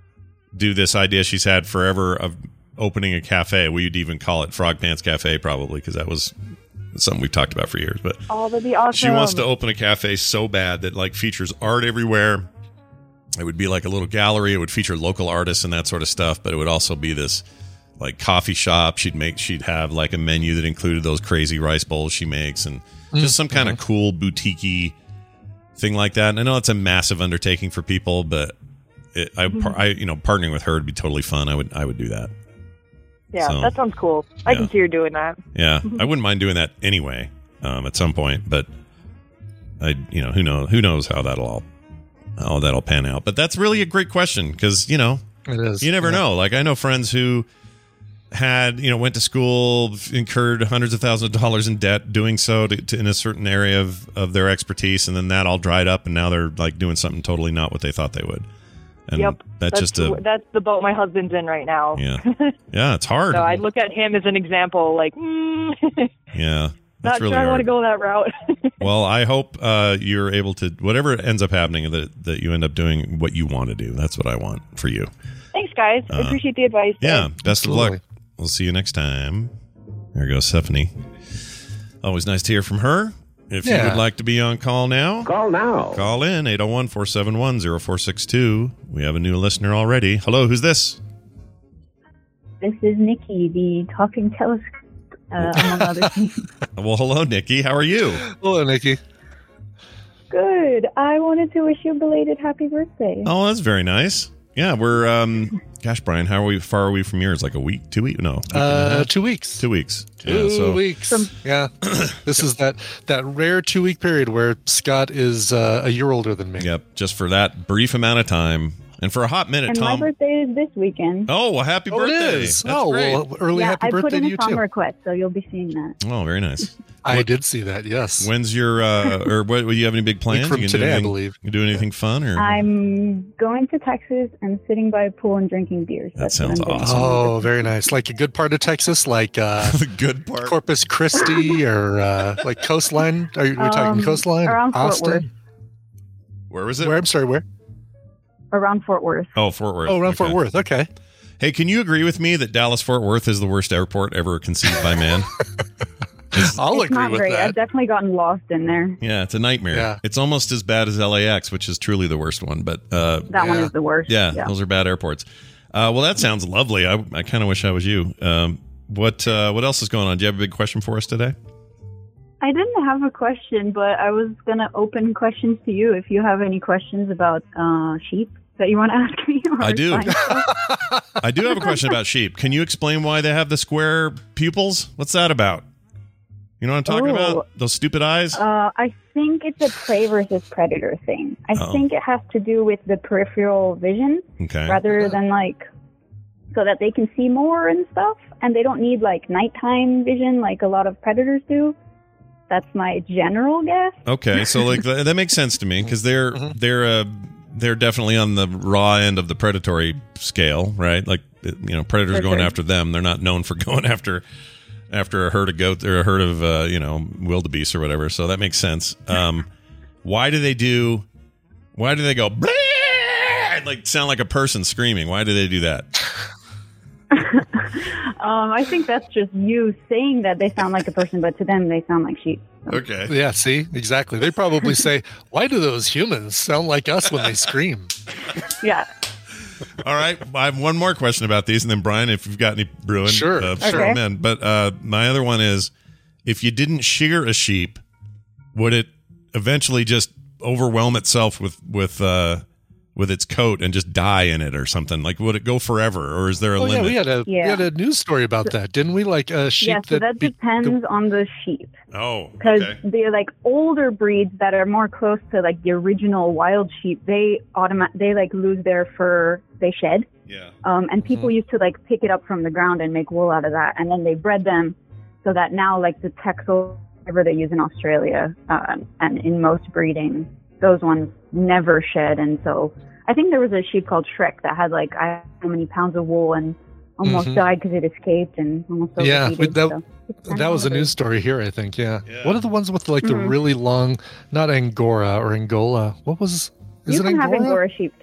do this idea she's had forever of opening a cafe. We'd even call it Frog Pants Cafe, probably, because that was something we've talked about for years. But Oh, that'd be awesome. she wants to open a cafe so bad that like features art everywhere. It would be like a little gallery. It would feature local artists and that sort of stuff. But it would also be this like coffee shop. She'd make, she'd have like a menu that included those crazy rice bowls she makes, and just some kind of cool boutique-y thing like that. And I know it's a massive undertaking for people, but it, I, par- I, you know, partnering with her would be totally fun. I would, I would do that. Yeah, So, that sounds cool. I yeah. can see her doing that. Yeah, I wouldn't mind doing that anyway, um, at some point. But I, you know, who knows? Who knows how that'll all, how that'll pan out? But that's really a great question because you know, It is. you never Yeah. know. Like I know friends who had, you know, went to school, incurred hundreds of thousands of dollars in debt doing so to, to, in a certain area of, of their expertise, and then that all dried up, and now they're like doing something totally not what they thought they would. And Yep, that's, just a that's the boat my husband's in right now. yeah, yeah, it's hard. So I look at him as an example, like, mm. Yeah, That's Not really sure I want hard. to go that route. Well, I hope uh, you're able to, whatever ends up happening, that that you end up doing what you want to do. That's what I want for you. Thanks, guys. I Uh, appreciate the advice. Yeah, best Absolutely. of luck. We'll see you next time. There goes Stephanie. Always nice to hear from her. If you Yeah. would like to be on call now, Call now. call in eight oh one, four seven one, oh four six two. We have a new listener already. Hello, who's this? This is Nikki, the talking telescope, uh, among other things. Well, hello, Nikki. How are you? Hello, Nikki. Good. I wanted to wish you a belated happy birthday. Oh, that's very nice. Yeah, we're, um, gosh, Brian, how are we, far are we from yours? Like a week, two weeks? No. week and a Uh, half? two weeks. Two weeks. Two yeah, so, weeks. yeah. This is that, that rare two week period where Scott is uh, a year older than me. Yep, just for that brief amount of time. And for a hot minute, and my Tom. birthday is this weekend. Oh, well, happy Oh, it birthday. is. That's Oh, great. well, early yeah, happy I put birthday in to a you, song too. request, so you'll be seeing that. Oh, very nice. I did see that, yes. When's your, uh, or what, do you have any big plans? from You gonna do today, I anything- believe. You do anything fun? or I'm going to Texas and sitting by a pool and drinking beers. That That's sounds what I'm doing. awesome. Oh, very nice. Like a good part of Texas, like uh, The good part. Corpus Christi or uh, like coastline. Are you, are we talking Um, coastline? around Fort Austin? Worth. Where was it? Where? I'm sorry, where? Around Fort Worth. Oh, Fort Worth. Oh, around Okay. Fort Worth. Okay. Hey, can you agree with me that Dallas-Fort Worth is the worst airport ever conceived by man? I'll It's agree not with great. I've that. definitely gotten lost in there. Yeah, it's a nightmare. Yeah. It's almost as bad as L A X, which is truly the worst one. But uh, That one Yeah. is the worst. yeah, yeah. those are bad airports. Uh, well, that sounds lovely. I, I kind of wish I was you. Um, what uh, what else is going on? Do you have a big question for us today? I didn't have a question, but I was going to open questions to you if you have any questions about uh, sheep that you want to ask me. or I do. fine. I do have a question about sheep. Can you explain why they have the square pupils? What's that about? You know what I'm talking Oh. about? Those stupid eyes? Uh, I think it's a prey versus predator thing. I Oh. think it has to do with the peripheral vision Okay. rather than like so that they can see more and stuff, and they don't need like nighttime vision like a lot of predators do. That's my general guess. Okay, so like th- that makes sense to me because they're they're uh, they're definitely on the raw end of the predatory scale, right? Like you know, predators For going sure. after them. They're not known for going after after a herd of goats or a herd of uh, you know wildebeest or whatever. So that makes sense. Um, why do they do? Why do they go? "Bleh!" and, like sound like a person screaming? Why do they do that? Um, I think that's just you saying that they sound like a person, but to them they sound like sheep. Okay. Yeah, see? Exactly. They probably say, why do those humans sound like us when they scream? Yeah. All right, I have one more question about these, and then Brian, if you've got any brewing, Sure. uh, Okay. throw 'em in. But uh, my other one is, if you didn't shear a sheep, would it eventually just overwhelm itself with with uh, with its coat and just die in it or something? Like, would it go forever, or is there a Oh, yeah, limit? we had a Yeah. we had a news story about that, didn't we? Like a sheep yeah, so that be- depends on the sheep. Oh, Because okay. they're like older breeds that are more close to like the original wild sheep, they automat they like lose their fur, they shed. Yeah. Um, and people used to like pick it up from the ground and make wool out of that, and then they bred them so that now like the Texel, whatever they use in Australia, uh, and in most breeding, those ones never shed. And so I think there was a sheep called Shrek that had like I don't know how many pounds of wool and almost Mhm. died because it escaped and almost Yeah, overheated. but that, so it's kind that of was a one of news those. story here, I think. Yeah. Yeah. What are the ones with like the Mhm. really long, not Angora or Angola? What was, is You it can have Angora? Angora sheep.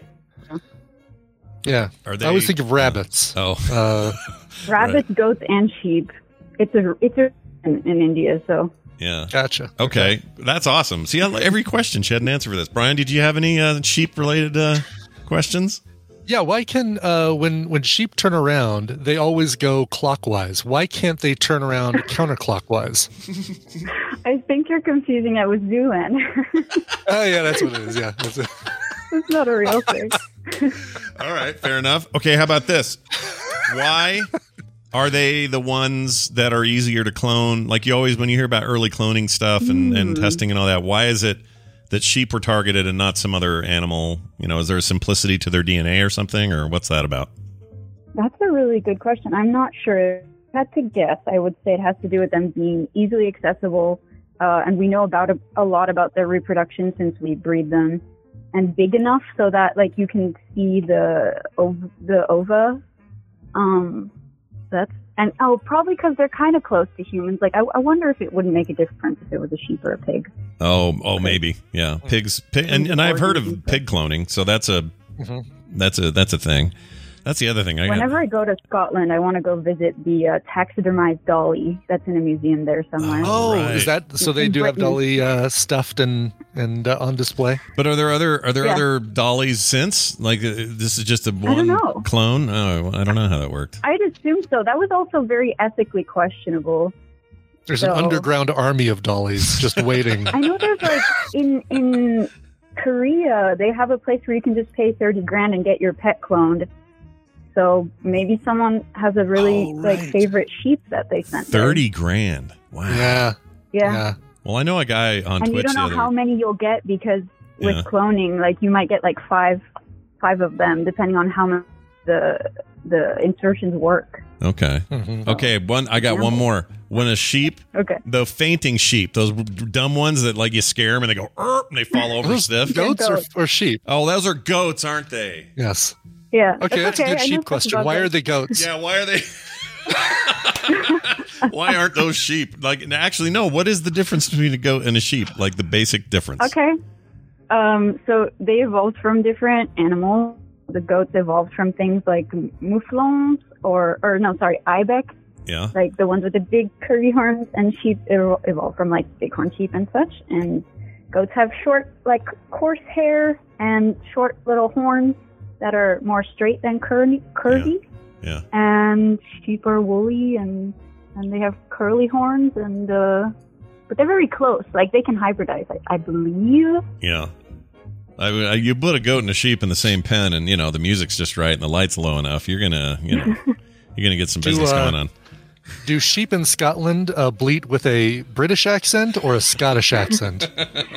Yeah. Are I always they- think of rabbits. Oh, Uh, Rabbits, goats, and sheep. It's a it's a in, in India. So yeah. gotcha. Okay, that's awesome. See, I- every question she had an answer for this. Brian, did you have any uh, sheep-related uh, questions? Yeah, why can uh, when when sheep turn around, they always go clockwise? Why can't they turn around counterclockwise? I think you're confusing it with Zoolander. Oh yeah, that's what it is. Yeah, that's it. It's not a real thing. All right, fair enough. Okay, how about this? Why are they the ones that are easier to clone? Like you always, when you hear about early cloning stuff and, and testing and all that, why is it that sheep were targeted and not some other animal? You know, is there a simplicity to their D N A or something, or what's that about? That's a really good question. I'm not sure. If I had to guess, I would say it has to do with them being easily accessible, uh, and we know about a, a lot about their reproduction since we breed them, and big enough so that like you can see the ov- the ova. Um, that's And oh, probably because they're kind of close to humans. Like, I, I wonder if it wouldn't make a difference if it was a sheep or a pig. Oh, oh, maybe, yeah. Pigs, pig, and, and I've heard of pig cloning, so that's a mm-hmm. that's a that's a thing. That's the other thing. I Whenever got. I go to Scotland, I want to go visit the uh, taxidermized dolly that's in a museum there somewhere. Oh, right. Is that so? They do have Dolly uh, stuffed and and uh, on display. But are there other are there yeah. other dollies since? Like uh, this is just a one I don't know. clone? Oh, I don't know how that worked. I'd assume so. That was also very ethically questionable. There's so. an underground army of dollies just waiting. I know there's like in in Korea they have a place where you can just pay thirty grand and get your pet cloned. So maybe someone has a really oh, right. like favorite sheep that they sent. Thirty there. grand. Wow. Yeah. yeah. Yeah. Well, I know a guy on and Twitch. And you don't know other... how many you'll get because with yeah. cloning, like you might get like five, five of them, depending on how much the the insertions work. Okay. Mm-hmm. Okay. One. I got yeah. one more. When a sheep. Okay. The fainting sheep, those dumb ones that like you scare them and they go Erp, and they fall over stiff. Goats or, or sheep? Oh, those are goats, aren't they? Yes. Yeah. Okay, that's, that's okay. a good sheep question. Why that. are they goats? Yeah, why are they? Why aren't those sheep? Like, actually, no. What is the difference between a goat and a sheep? Like the basic difference. Okay. Um. So they evolved from different animals. The goats evolved from things like mouflons or, or no, sorry, ibex. Yeah. Like the ones with the big curvy horns, and sheep evolved from like bighorn sheep and such. And goats have short, like coarse hair and short little horns that are more straight than curly, curvy. Yeah. yeah. And sheep are woolly and and they have curly horns and uh, but they're very close. Like they can hybridize, I, I believe. Yeah. I, I, you put a goat and a sheep in the same pen, and you know the music's just right and the light's low enough. You're gonna, you know, you're gonna get some business do, uh, going on. Do sheep in Scotland uh, bleat with a British accent or a Scottish accent?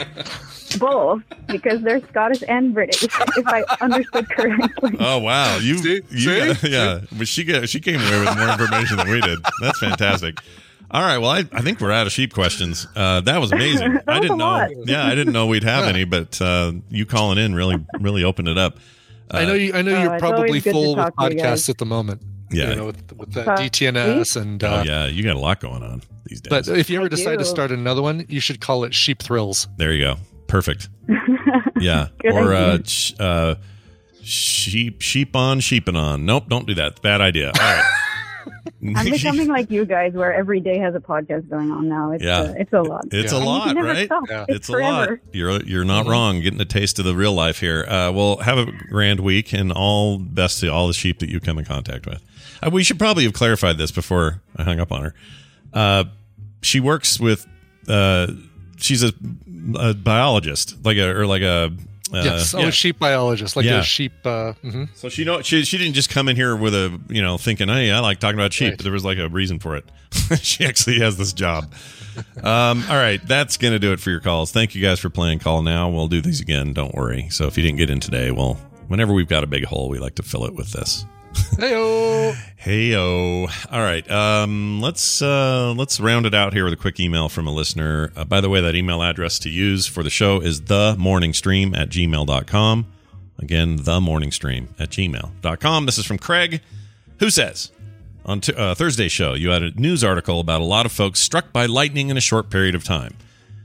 Both, because they're Scottish and British, if I understood correctly. Oh wow, you, See? you See? Got, yeah, but she got, she came away with more information than we did. That's fantastic. All right, well, I, I think we're out of sheep questions. Uh, that was amazing. that I didn't know. Lot. Yeah, I didn't know we'd have yeah. any, but uh, you calling in really, really opened it up. Uh, I know you. I know oh, you're probably full with podcasts you at the moment. Yeah, you know, with, with the D T N S and. Uh, oh yeah, you got a lot going on these days. But if you ever I decide do. to start another one, you should call it Sheep Thrills. There you go. Perfect. Yeah, Good or idea. uh, sh- uh, sheep, sheep on, sheeping on. Nope, don't do that. Bad idea. All right. I'm becoming like you guys, where every day has a podcast going on now. It's Yeah. uh, it's a lot. It's Yeah. a And you lot, can never right? stop. Yeah. It's, It's a forever. lot. You're you're not Mhm. wrong. Getting a taste of the real life here. Uh, well, have a grand week, and all best to all the sheep that you come in contact with. Uh, we should probably have clarified this before I hung up on her. Uh, she works with. Uh, she's a, a biologist, like a or like a. Uh, yes, oh, yeah. a sheep biologist, like Yeah. a sheep. Uh, mhm. So she know she she didn't just come in here with a you know thinking, hey, I like talking about sheep. Right. There was like a reason for it. She actually has this job. Um, all right, that's gonna do it for your calls. Thank you guys for playing Call Now. We'll do these again. Don't worry. So if you didn't get in today, well, whenever we've got a big hole, we like to fill it with this. Heyo. Heyo. All right. Um, let's uh, let's round it out here with a quick email from a listener. Uh, by the way, that email address to use for the show is themorningstream at gmail dot com. Again, themorningstream at gmail dot com. This is from Craig, who says, on t- uh, Thursday's show, you had a news article about a lot of folks struck by lightning in a short period of time.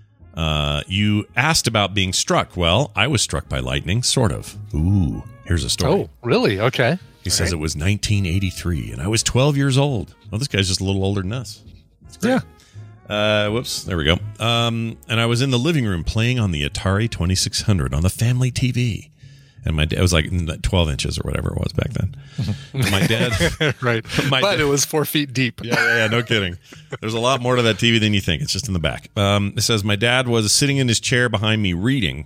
Uh, you asked about being struck. Well, I was struck by lightning, sort of. Ooh, here's a story. Oh, really? Okay. He says it was nineteen eighty-three, and I was twelve years old. Well, this guy's just a little older than us. That's great. Yeah. Uh, whoops. There we go. Um, and I was in the living room playing on the Atari twenty-six hundred on the family T V. And my dad was like twelve inches or whatever it was back then. My dad. right. My but dad, it was four feet deep. Yeah, yeah, yeah. No kidding. There's a lot more to that T V than you think. It's just in the back. Um, it says, my dad was sitting in his chair behind me reading.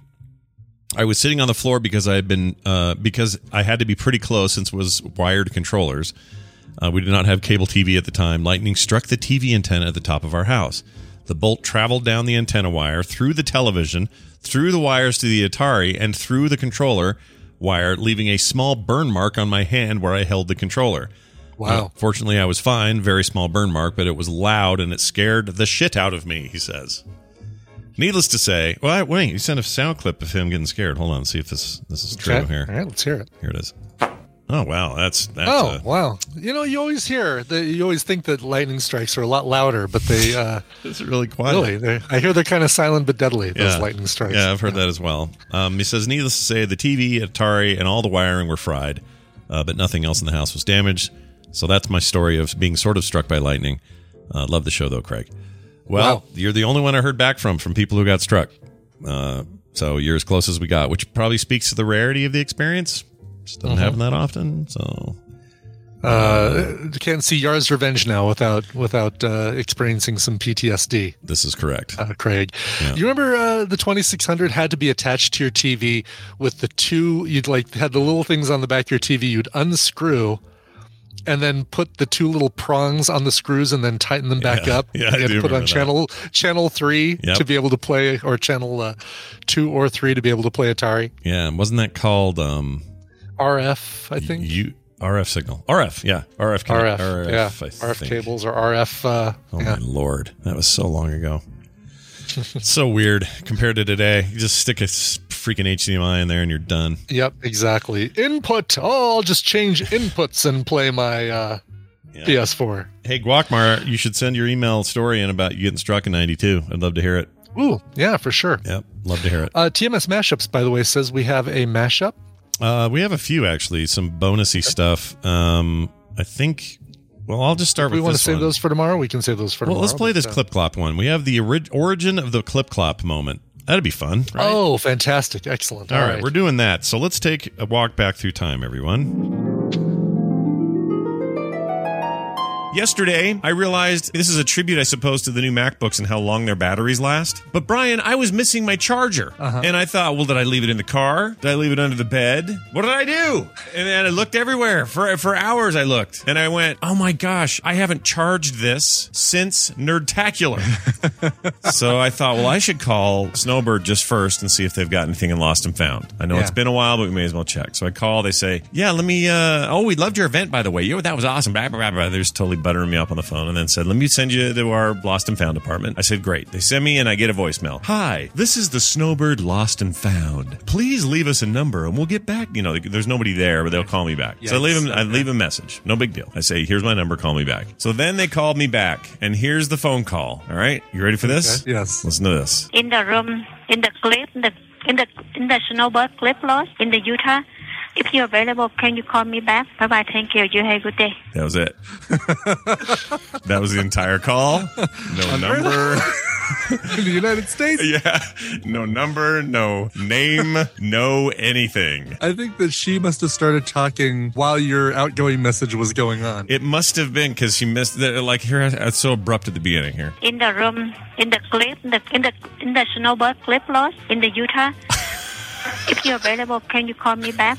I was sitting on the floor because I had been uh, because I had to be pretty close since it was wired controllers. Uh, we did not have cable T V at the time. Lightning struck the T V antenna at the top of our house. The bolt traveled down the antenna wire, through the television, through the wires to the Atari, and through the controller wire, leaving a small burn mark on my hand where I held the controller. Wow. Uh, fortunately, I was fine. Very small burn mark, but it was loud and it scared the shit out of me, he says. Needless to say, well, I, wait, you sent a sound clip of him getting scared. Hold on, see if this this is true Okay. here. All right, let's hear it. Here it is. Oh wow, that's that's. oh uh, wow! You know, you always hear that. You always think that lightning strikes are a lot louder, but they. Uh, it's really quiet. Really, they're- I hear they're kind of silent but deadly. Those Yeah. lightning strikes. Yeah, I've heard that as well. Um, he says, needless to say, the T V, Atari, and all the wiring were fried, uh, but nothing else in the house was damaged. So that's my story of being sort of struck by lightning. Uh, love the show, though, Craig. Well, Wow. you're the only one I heard back from, from people who got struck. Uh, so you're as close as we got, which probably speaks to the rarity of the experience. Just doesn't Mhm. happen that often, so... Uh, can't see Yar's Revenge now without without uh, experiencing some P T S D. This is correct, uh, Craig. Yeah. You remember uh, the twenty-six hundred had to be attached to your T V with the two. You'd like had the little things on the back of your T V. You'd unscrew, and then put the two little prongs on the screws, and then tighten them back Yeah. up. Yeah, and I you had do to put on remember that. channel channel three Yep. to be able to play, or channel uh, two or three to be able to play Atari. Yeah, wasn't that called... Um, R F, I think. You, R F signal. R F, yeah. R F. R F, R F, yeah. I R F think. cables or R F. Uh, Oh yeah. my lord, that was so long ago. It's so weird compared to today. You just stick a s- freaking H D M I in there and you're done. Yep, exactly. Input. Oh, I'll just change inputs and play my uh, P S four. Hey, Guacmar, you should send your email story in about you getting struck in ninety-two. I'd love to hear it. Ooh, yeah, for sure. Yep, love to hear it. Uh, T M S Mashups, by the way, says we have a mashup. Uh, we have a few actually, some bonusy stuff. Um, I think. Well, I'll just start If we with want to this save one. those for tomorrow, we can save those for Well, tomorrow. let's play but, this uh, Clip Clop one. We have the ori- origin of the Clip Clop moment. That'd be fun, right? Oh, fantastic. Excellent. All right, we're doing that. So let's take a walk back through time, everyone. Yesterday, I realized this is a tribute, I suppose, to the new MacBooks and how long their batteries last. But Brian, I was missing my charger. Uh-huh. And I thought, well, did I leave it in the car? Did I leave it under the bed? What did I do? And then I looked everywhere. For for hours I looked. And I went, oh my gosh, I haven't charged this since Nerdtacular. So I thought, well, I should call Snowbird just first and see if they've got anything in Lost and Found. I know Yeah. it's been a while, but we may as well check. So I call. They say, yeah, let me, uh, oh, we loved your event, by the way. You, that was awesome. Blah, blah, blah, blah. They're just totally buttering me up on the phone and then said, let me send you to our Lost and Found department. I said, great. They send me and I get a voicemail. Hi, this is the Snowbird Lost and Found. Please leave us a number and we'll get back. You know, there's nobody there, but they'll call me back. So I leave them, I leave a message. No big deal. I say, here's my number. Call me back. So then they called me back and here's the phone call. All right. You ready for this? Okay. Yes. Listen to this. In the room, in the clip, the in the in the Snowbird clip loss in the Utah. If you're available, can you call me back? Bye bye. Thank you. You have a good day. That was it. That was the entire call. No number. In the United States? Yeah. No number, no name, no anything. I think that she must have started talking while your outgoing message was going on. It must have been because she missed the, like here. It's so abrupt at the beginning here. In the room, in the clip, the in the in the Snowbird clip loss in the Utah. If you're available, can you call me back?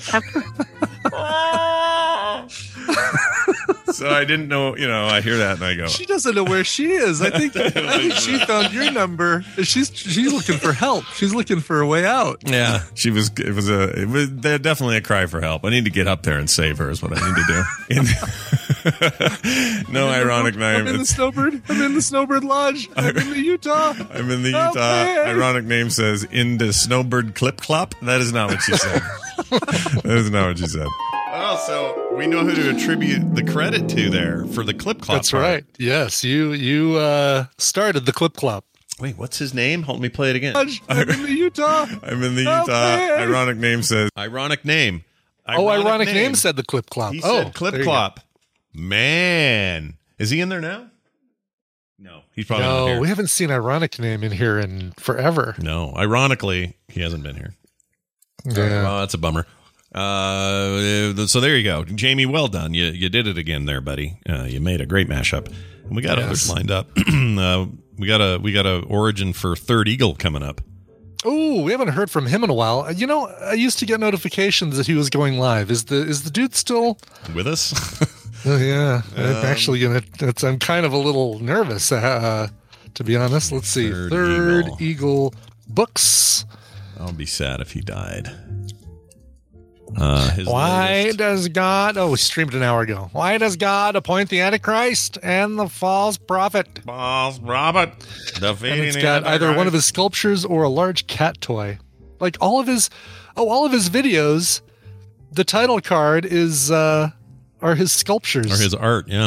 So I didn't know, you know, I hear that and I go, She doesn't know where she is. I think I think she found your number. She's she's looking for help. She's looking for a way out. yeah, she was, it was a, it was they're definitely a cry for help. I need to get up there and save her is what I need to do. In, no ironic name. I'm in the It's- Snowbird. I'm in the Snowbird Lodge. I'm in the Utah. I'm in the Help Utah. me. Ironic name says in the Snowbird Clip Clop. That is not what she said. That is not what she said. Oh, so we know who to attribute the credit to there for the Clip Clop. That's part. right. Yes, you you uh, started the Clip Clop. Wait, what's his name? Hold me play it again. I'm in the Utah. I'm in the Help Utah. me. Ironic name says ironic name. Oh, ironic name said the Clip Clop. He oh, said Clip there you go. Clop. Man, is he in there now? No, he's probably not No, here. we haven't seen ironic name in here in forever. No, ironically, he hasn't been here. Yeah. Well, that's a bummer. Uh, so there you go, Jamie. Well done. You you did it again, there, buddy. Uh, you made a great mashup. And we got Yes. others lined up. uh, we got a we got a origin for Third Eagle coming up. Oh, we haven't heard from him in a while. You know, I used to get notifications that he was going live. Is the is the dude still with us? Oh, yeah, I'm Um, actually gonna. That's, I'm kind of a little nervous, uh, to be honest. Let's see. Third Third, Eagle. Eagle. Books. I'll be sad if he died. Uh, his Why latest- does God? Oh, we streamed an hour ago. Why does God appoint the Antichrist and the false prophet? False prophet. And it's got either one of his sculptures or a large cat toy. Like all of his, oh, all of his videos the title card is uh, are his sculptures or his art. Yeah.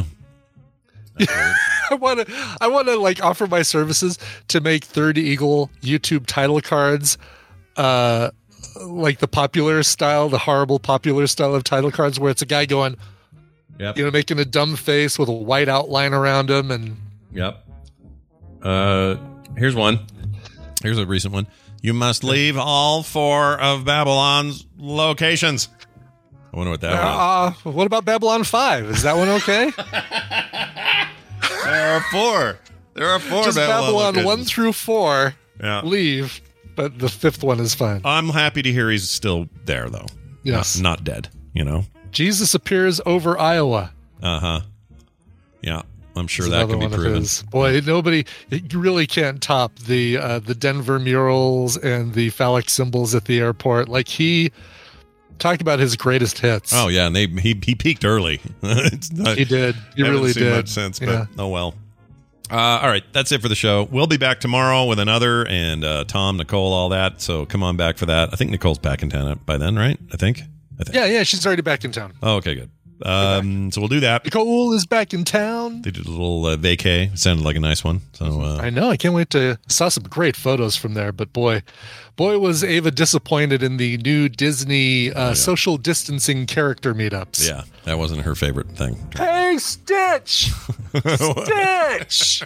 I want to I want to like offer my services to make Third Eagle YouTube title cards, uh, like the popular style, the horrible popular style of title cards, where it's a guy going, yep. you know, making a dumb face with a white outline around him, and yep. Uh, here's one. Here's a recent one. You must leave all four of Babylon's locations. I wonder what that uh, was. Uh, what about Babylon five? Is that one okay? There are four. There are four. Just Babylon, Babylon one through four. Yeah. Leave, but the fifth one is fine. I'm happy to hear he's still there, though. Yes. Not, not dead, you know? Jesus appears over Iowa. Uh-huh. Yeah, I'm sure That's that can be one of proven. his. Boy, nobody, you really can't top the uh, the Denver murals and the phallic symbols at the airport. Like, he talked about his greatest hits. Oh, yeah, and they he, he peaked early. It's not, he did. He really seen did. much sense, but Yeah. oh well. Uh, all right, that's it for the show. We'll be back tomorrow with another, and uh, Tom, Nicole, all that. So come on back for that. I think Nicole's back in town by then, right? I think. I think. Yeah, yeah, she's already back in town. Oh, okay, good. Um, so we'll do that. Nicole is back in town. They did a little uh, vacay. It sounded like a nice one. So uh, I know. I can't wait to saw some great photos from there. But boy, boy, was Ava disappointed in the new Disney uh, oh, yeah. social distancing character meetups. yeah, that wasn't her favorite thing. Hey, Stitch! Stitch!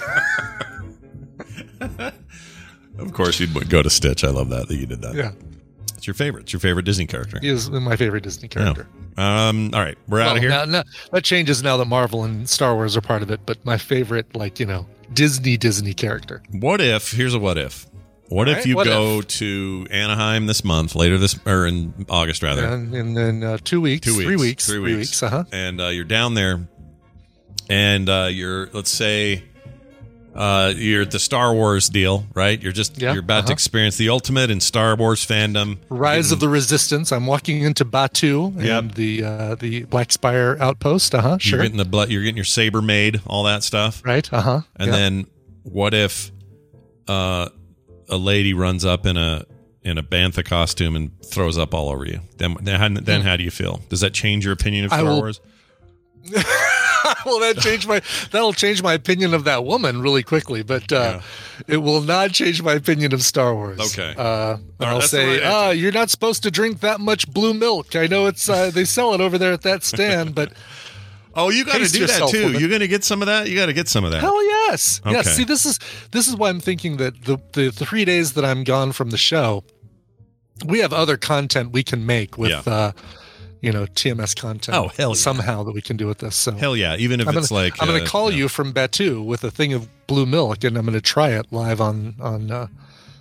Of course, you'd go to Stitch. I love that that you did that. Yeah. It's your favorite. It's your favorite Disney character. He is my favorite Disney character. Yeah. Um. All right, we're out Well, of here. Now, now, that changes now that Marvel and Star Wars are part of it. But my favorite, like, you know, Disney Disney character. What if? Here's a what if. What All if right, you what go if? to Anaheim this month, later this or in August rather, And in, in uh, two weeks, two weeks, three weeks, three three weeks, weeks, uh huh. and uh, you're down there, and uh, you're let's say. Uh, you're at the Star Wars deal, right? You're just Yeah, you're about to uh-huh. experience the ultimate in Star Wars fandom. Rise of the Resistance. I'm walking into Batu and Yep. the uh, the Black Spire outpost. Uh huh. You're Sure. getting the blood. You're getting your saber made, all that stuff. Right. Uh huh. And then what if uh, a lady runs up in a in a bantha costume and throws up all over you? Then then, then how do you feel? Does that change your opinion of I Star will- Wars? Well, that change my that'll change my opinion of that woman really quickly, but uh, it will not change my opinion of Star Wars. Okay. Uh, right, I'll that's the say, right ah, you're not supposed to drink that much blue milk. I know it's uh, they sell it over there at that stand, but Oh, you got to Pace do that yourself, too. woman. You're going to get some of that. You got to get some of that. hell yes, yes. Okay. See, this is this is why I'm thinking that the the three days that I'm gone from the show, we have other content we can make with. Yeah. Uh, you know, T M S content. Oh, hell yeah. somehow that we can do with this. So Hell yeah! Even if I'm it's gonna, like I'm going uh, to call yeah. you from Batu with a thing of blue milk, and I'm going to try it live on on uh,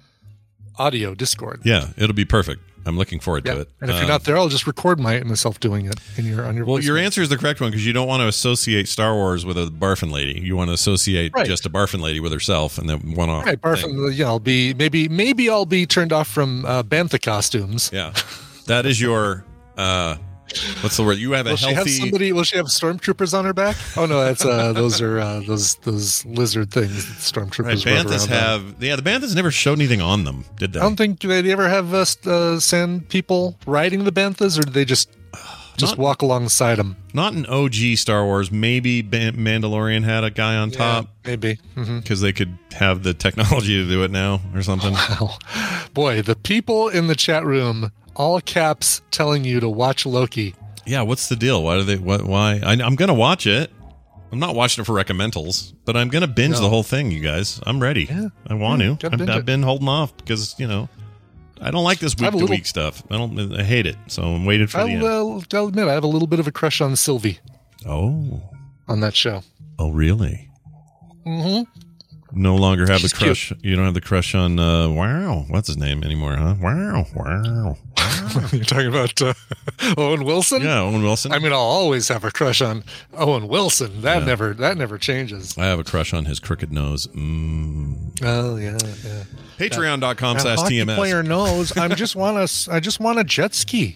audio Discord. Yeah, it'll be perfect. I'm looking forward Yeah. to it. And if Um, you're not there, I'll just record my myself doing it in your on your. well, voice your note. answer is the correct one because you don't want to associate Star Wars with a barfing lady. You want to associate Right. just a barfing lady with herself and then one off. Right, Barfin, yeah, I'll be maybe maybe I'll be turned off from uh, bantha costumes. Yeah, that is your. Uh, what's the word? You have a Will she have healthy. somebody? Will she have stormtroopers on her back? Oh no, that's uh, those are uh, those those lizard things that stormtroopers Right, run banthas around on. have. Yeah, the banthas never showed anything on them, did they? I don't think do they ever have uh, uh, sand people riding the banthas, or do they just just Not- walk alongside them? Not an O G Star Wars. Maybe Ban- Mandalorian had a guy on top Maybe. hmm because they could have the technology to do it now or something. Wow. Boy, the people in the chat room, all caps, telling you to watch Loki. Yeah, what's the deal? Why do they? What? Why? I, I'm gonna watch it. I'm not watching it for recommendals, but I'm gonna binge No. the whole thing. You guys, I'm ready. Yeah. I want Yeah, to. gotta I've, binge I've it. been holding off because you know I don't like this I have week a to week little- stuff. I don't. I hate it. So I'm waiting for the end. I'll, uh, I'll admit, I have a little bit of a crush on Sylvie Oh. on that show. Oh, really? Mm-hmm. No longer have She's the crush. You don't have the crush on uh, Wow. What's his name anymore? Huh? Wow. Wow. You're talking about uh, Owen Wilson? Yeah, Owen Wilson. I mean, I'll always have a crush on Owen Wilson. That Yeah. never that never changes. I have a crush on his crooked nose. Mm. Oh yeah, yeah. Patreon.com That slash hockey TMS. player knows. I just want to. I just want a jet ski.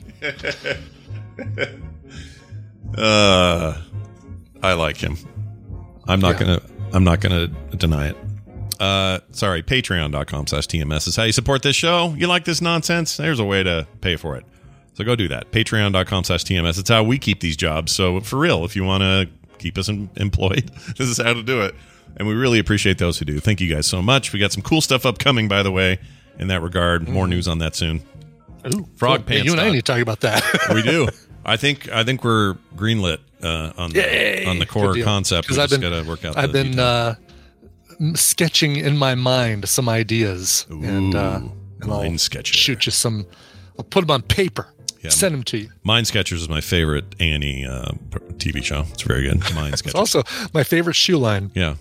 Uh, I like him. I'm not Yeah. gonna. I'm not gonna deny it. Uh, sorry. Patreon.com slash TMS is how you support this show. You like this nonsense? There's a way to pay for it. So go do that. Patreon.com slash TMS. It's how we keep these jobs. So for real, if you want to keep us em- employed, this is how to do it. And we really appreciate those who do. Thank you guys so much. We got some cool stuff upcoming, by the way, in that regard. More news on that soon. Ooh, Frog cool. Pants. Yeah, you and I Doc. need to talk about that. We do. I think I think we're greenlit uh, on the Yay! on the core Good deal. concept. We 'Cause I've just been- got to work out. I've the been uh, m- sketching in my mind some ideas, and, uh, and I'll Mind Sketcher. shoot you some. I'll put them on paper. Yeah, send them to you. Mind Sketchers is my favorite Annie uh, p- T V show. It's very good. Mind It's Sketchers. also my favorite shoe line. Yeah.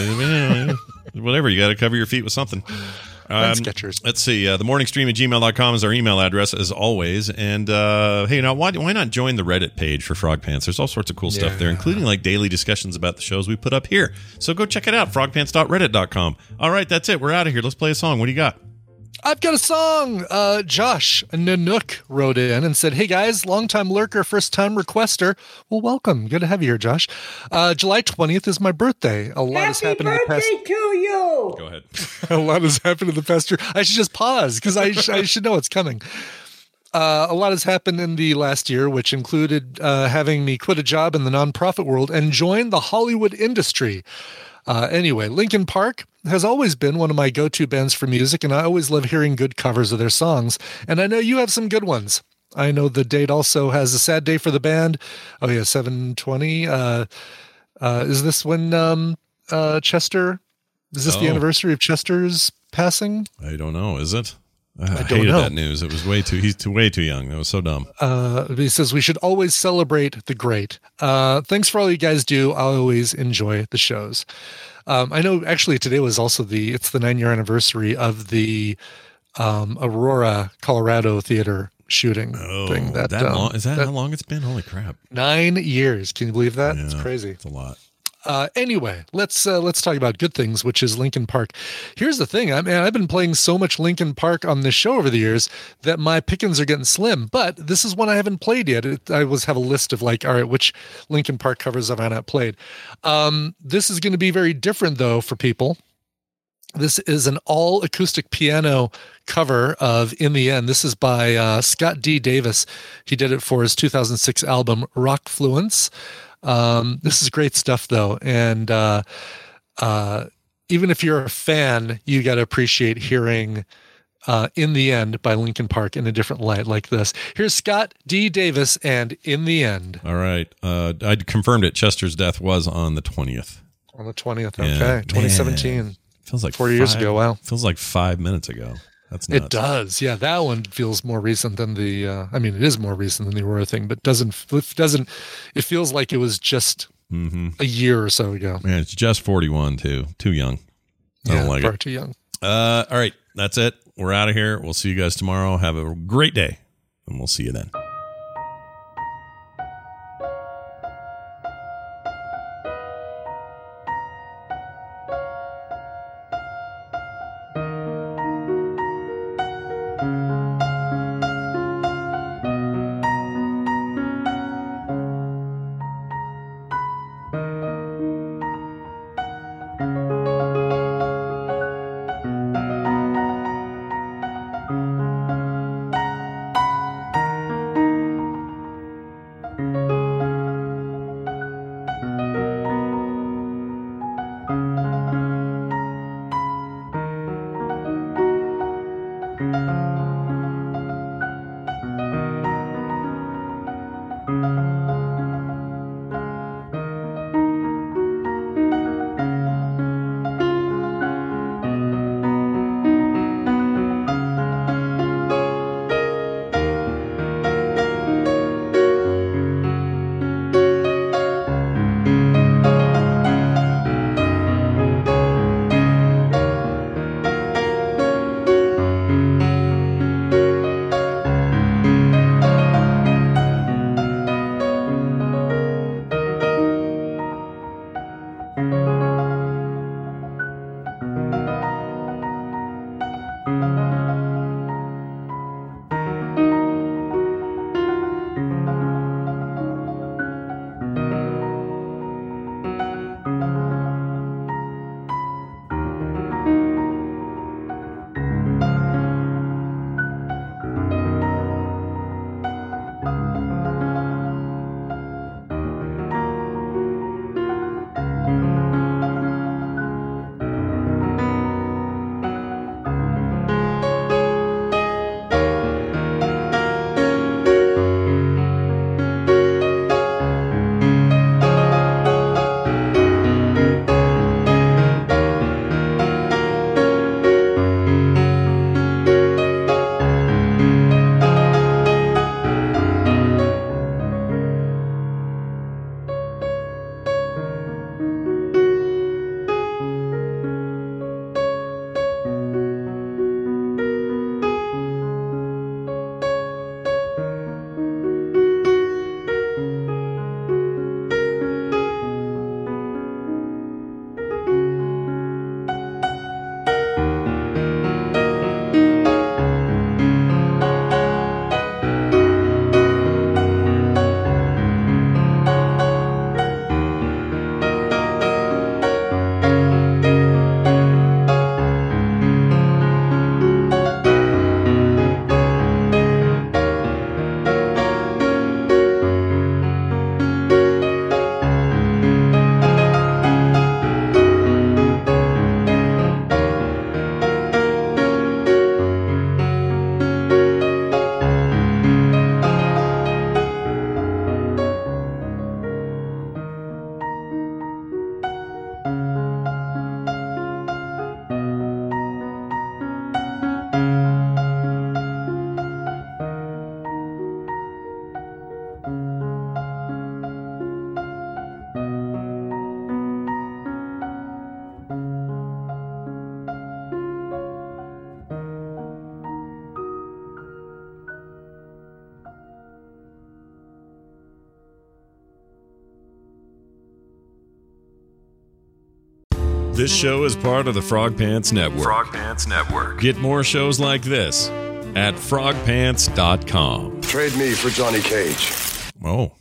Whatever. You got to cover your feet with something. Um, Skechers. Let's see. Uh, the morning stream at gmail dot com is our email address, as always. And uh, hey, now why, why not join the Reddit page for Frog Pants? There's all sorts of cool stuff Yeah. there, including like daily discussions about the shows we put up here. So go check it out, frog pants dot reddit dot com. All right, that's it. We're out of here. Let's play a song. What do you got? I've got a song. Uh, Josh Nanook wrote in and said, "Hey guys, longtime lurker, first time requester. Well, welcome. Good to have you here, Josh. Uh, July twentieth is my birthday. A lot has happened in the past. to you. Go ahead. A lot has happened in the past year. I should just pause because I, sh- I should know it's coming. Uh, a lot has happened in the last year, which included uh, having me quit a job in the nonprofit world and join the Hollywood industry. Uh, anyway, Linkin Park has always been one of my go-to bands for music, and I always love hearing good covers of their songs. And I know you have some good ones. I know the date also has a sad day for the band. Oh yeah, seven twenty. Uh, uh, is this when um, uh, Chester? Is this Oh. the anniversary of Chester's passing? I don't know. Is it? I, I don't hated know. that news. It was way too. He's too way too young. That was so dumb. Uh, he says we should always celebrate the great. Uh, thanks for all you guys do. I always enjoy the shows. Um, I know actually today was also the it's the nine year anniversary of the um, Aurora, Colorado theater shooting thing. That, that um, long? Is that, how long it's been? Holy crap! Nine years. Can you believe that? It's Yeah, crazy. It's a lot. Uh, anyway, let's uh, let's talk about good things, which is Linkin Park. Here's the thing: I mean, I've been playing so much Linkin Park on this show over the years that my pickings are getting slim. But this is one I haven't played yet. It, I always have a list of like, all right, which Linkin Park covers have I not played? Um, this is going to be very different though for people. This is an all acoustic piano cover of In the End. This is by uh, Scott D. Davis. He did it for his two thousand six album Rockfluence. Um, this is great stuff though. And uh, uh, even if you're a fan, you got to appreciate hearing uh, In the End by Linkin Park in a different light like this. Here's Scott D. Davis and In the End. All right. Uh, I confirmed it. Chester's death was on the twentieth. On the twentieth. Yeah. Okay. twenty seventeen. Man. Feels like four years five- ago. Wow. Feels like five minutes ago. That's nuts. It does. Yeah. That one feels more recent than the, uh, I mean, it is more recent than the Aurora thing, but doesn't, it doesn't, it feels like it was just Mm-hmm. a year or so ago. Man, it's just forty-one too. Too young. I Yeah, don't like far it. too young. Uh, all right. That's it. We're out of here. We'll see you guys tomorrow. Have a great day, and we'll see you then. This show is part of the Frog Pants Network. Frog Pants Network. Get more shows like this at frog pants dot com. Trade me for Johnny Cage. Oh.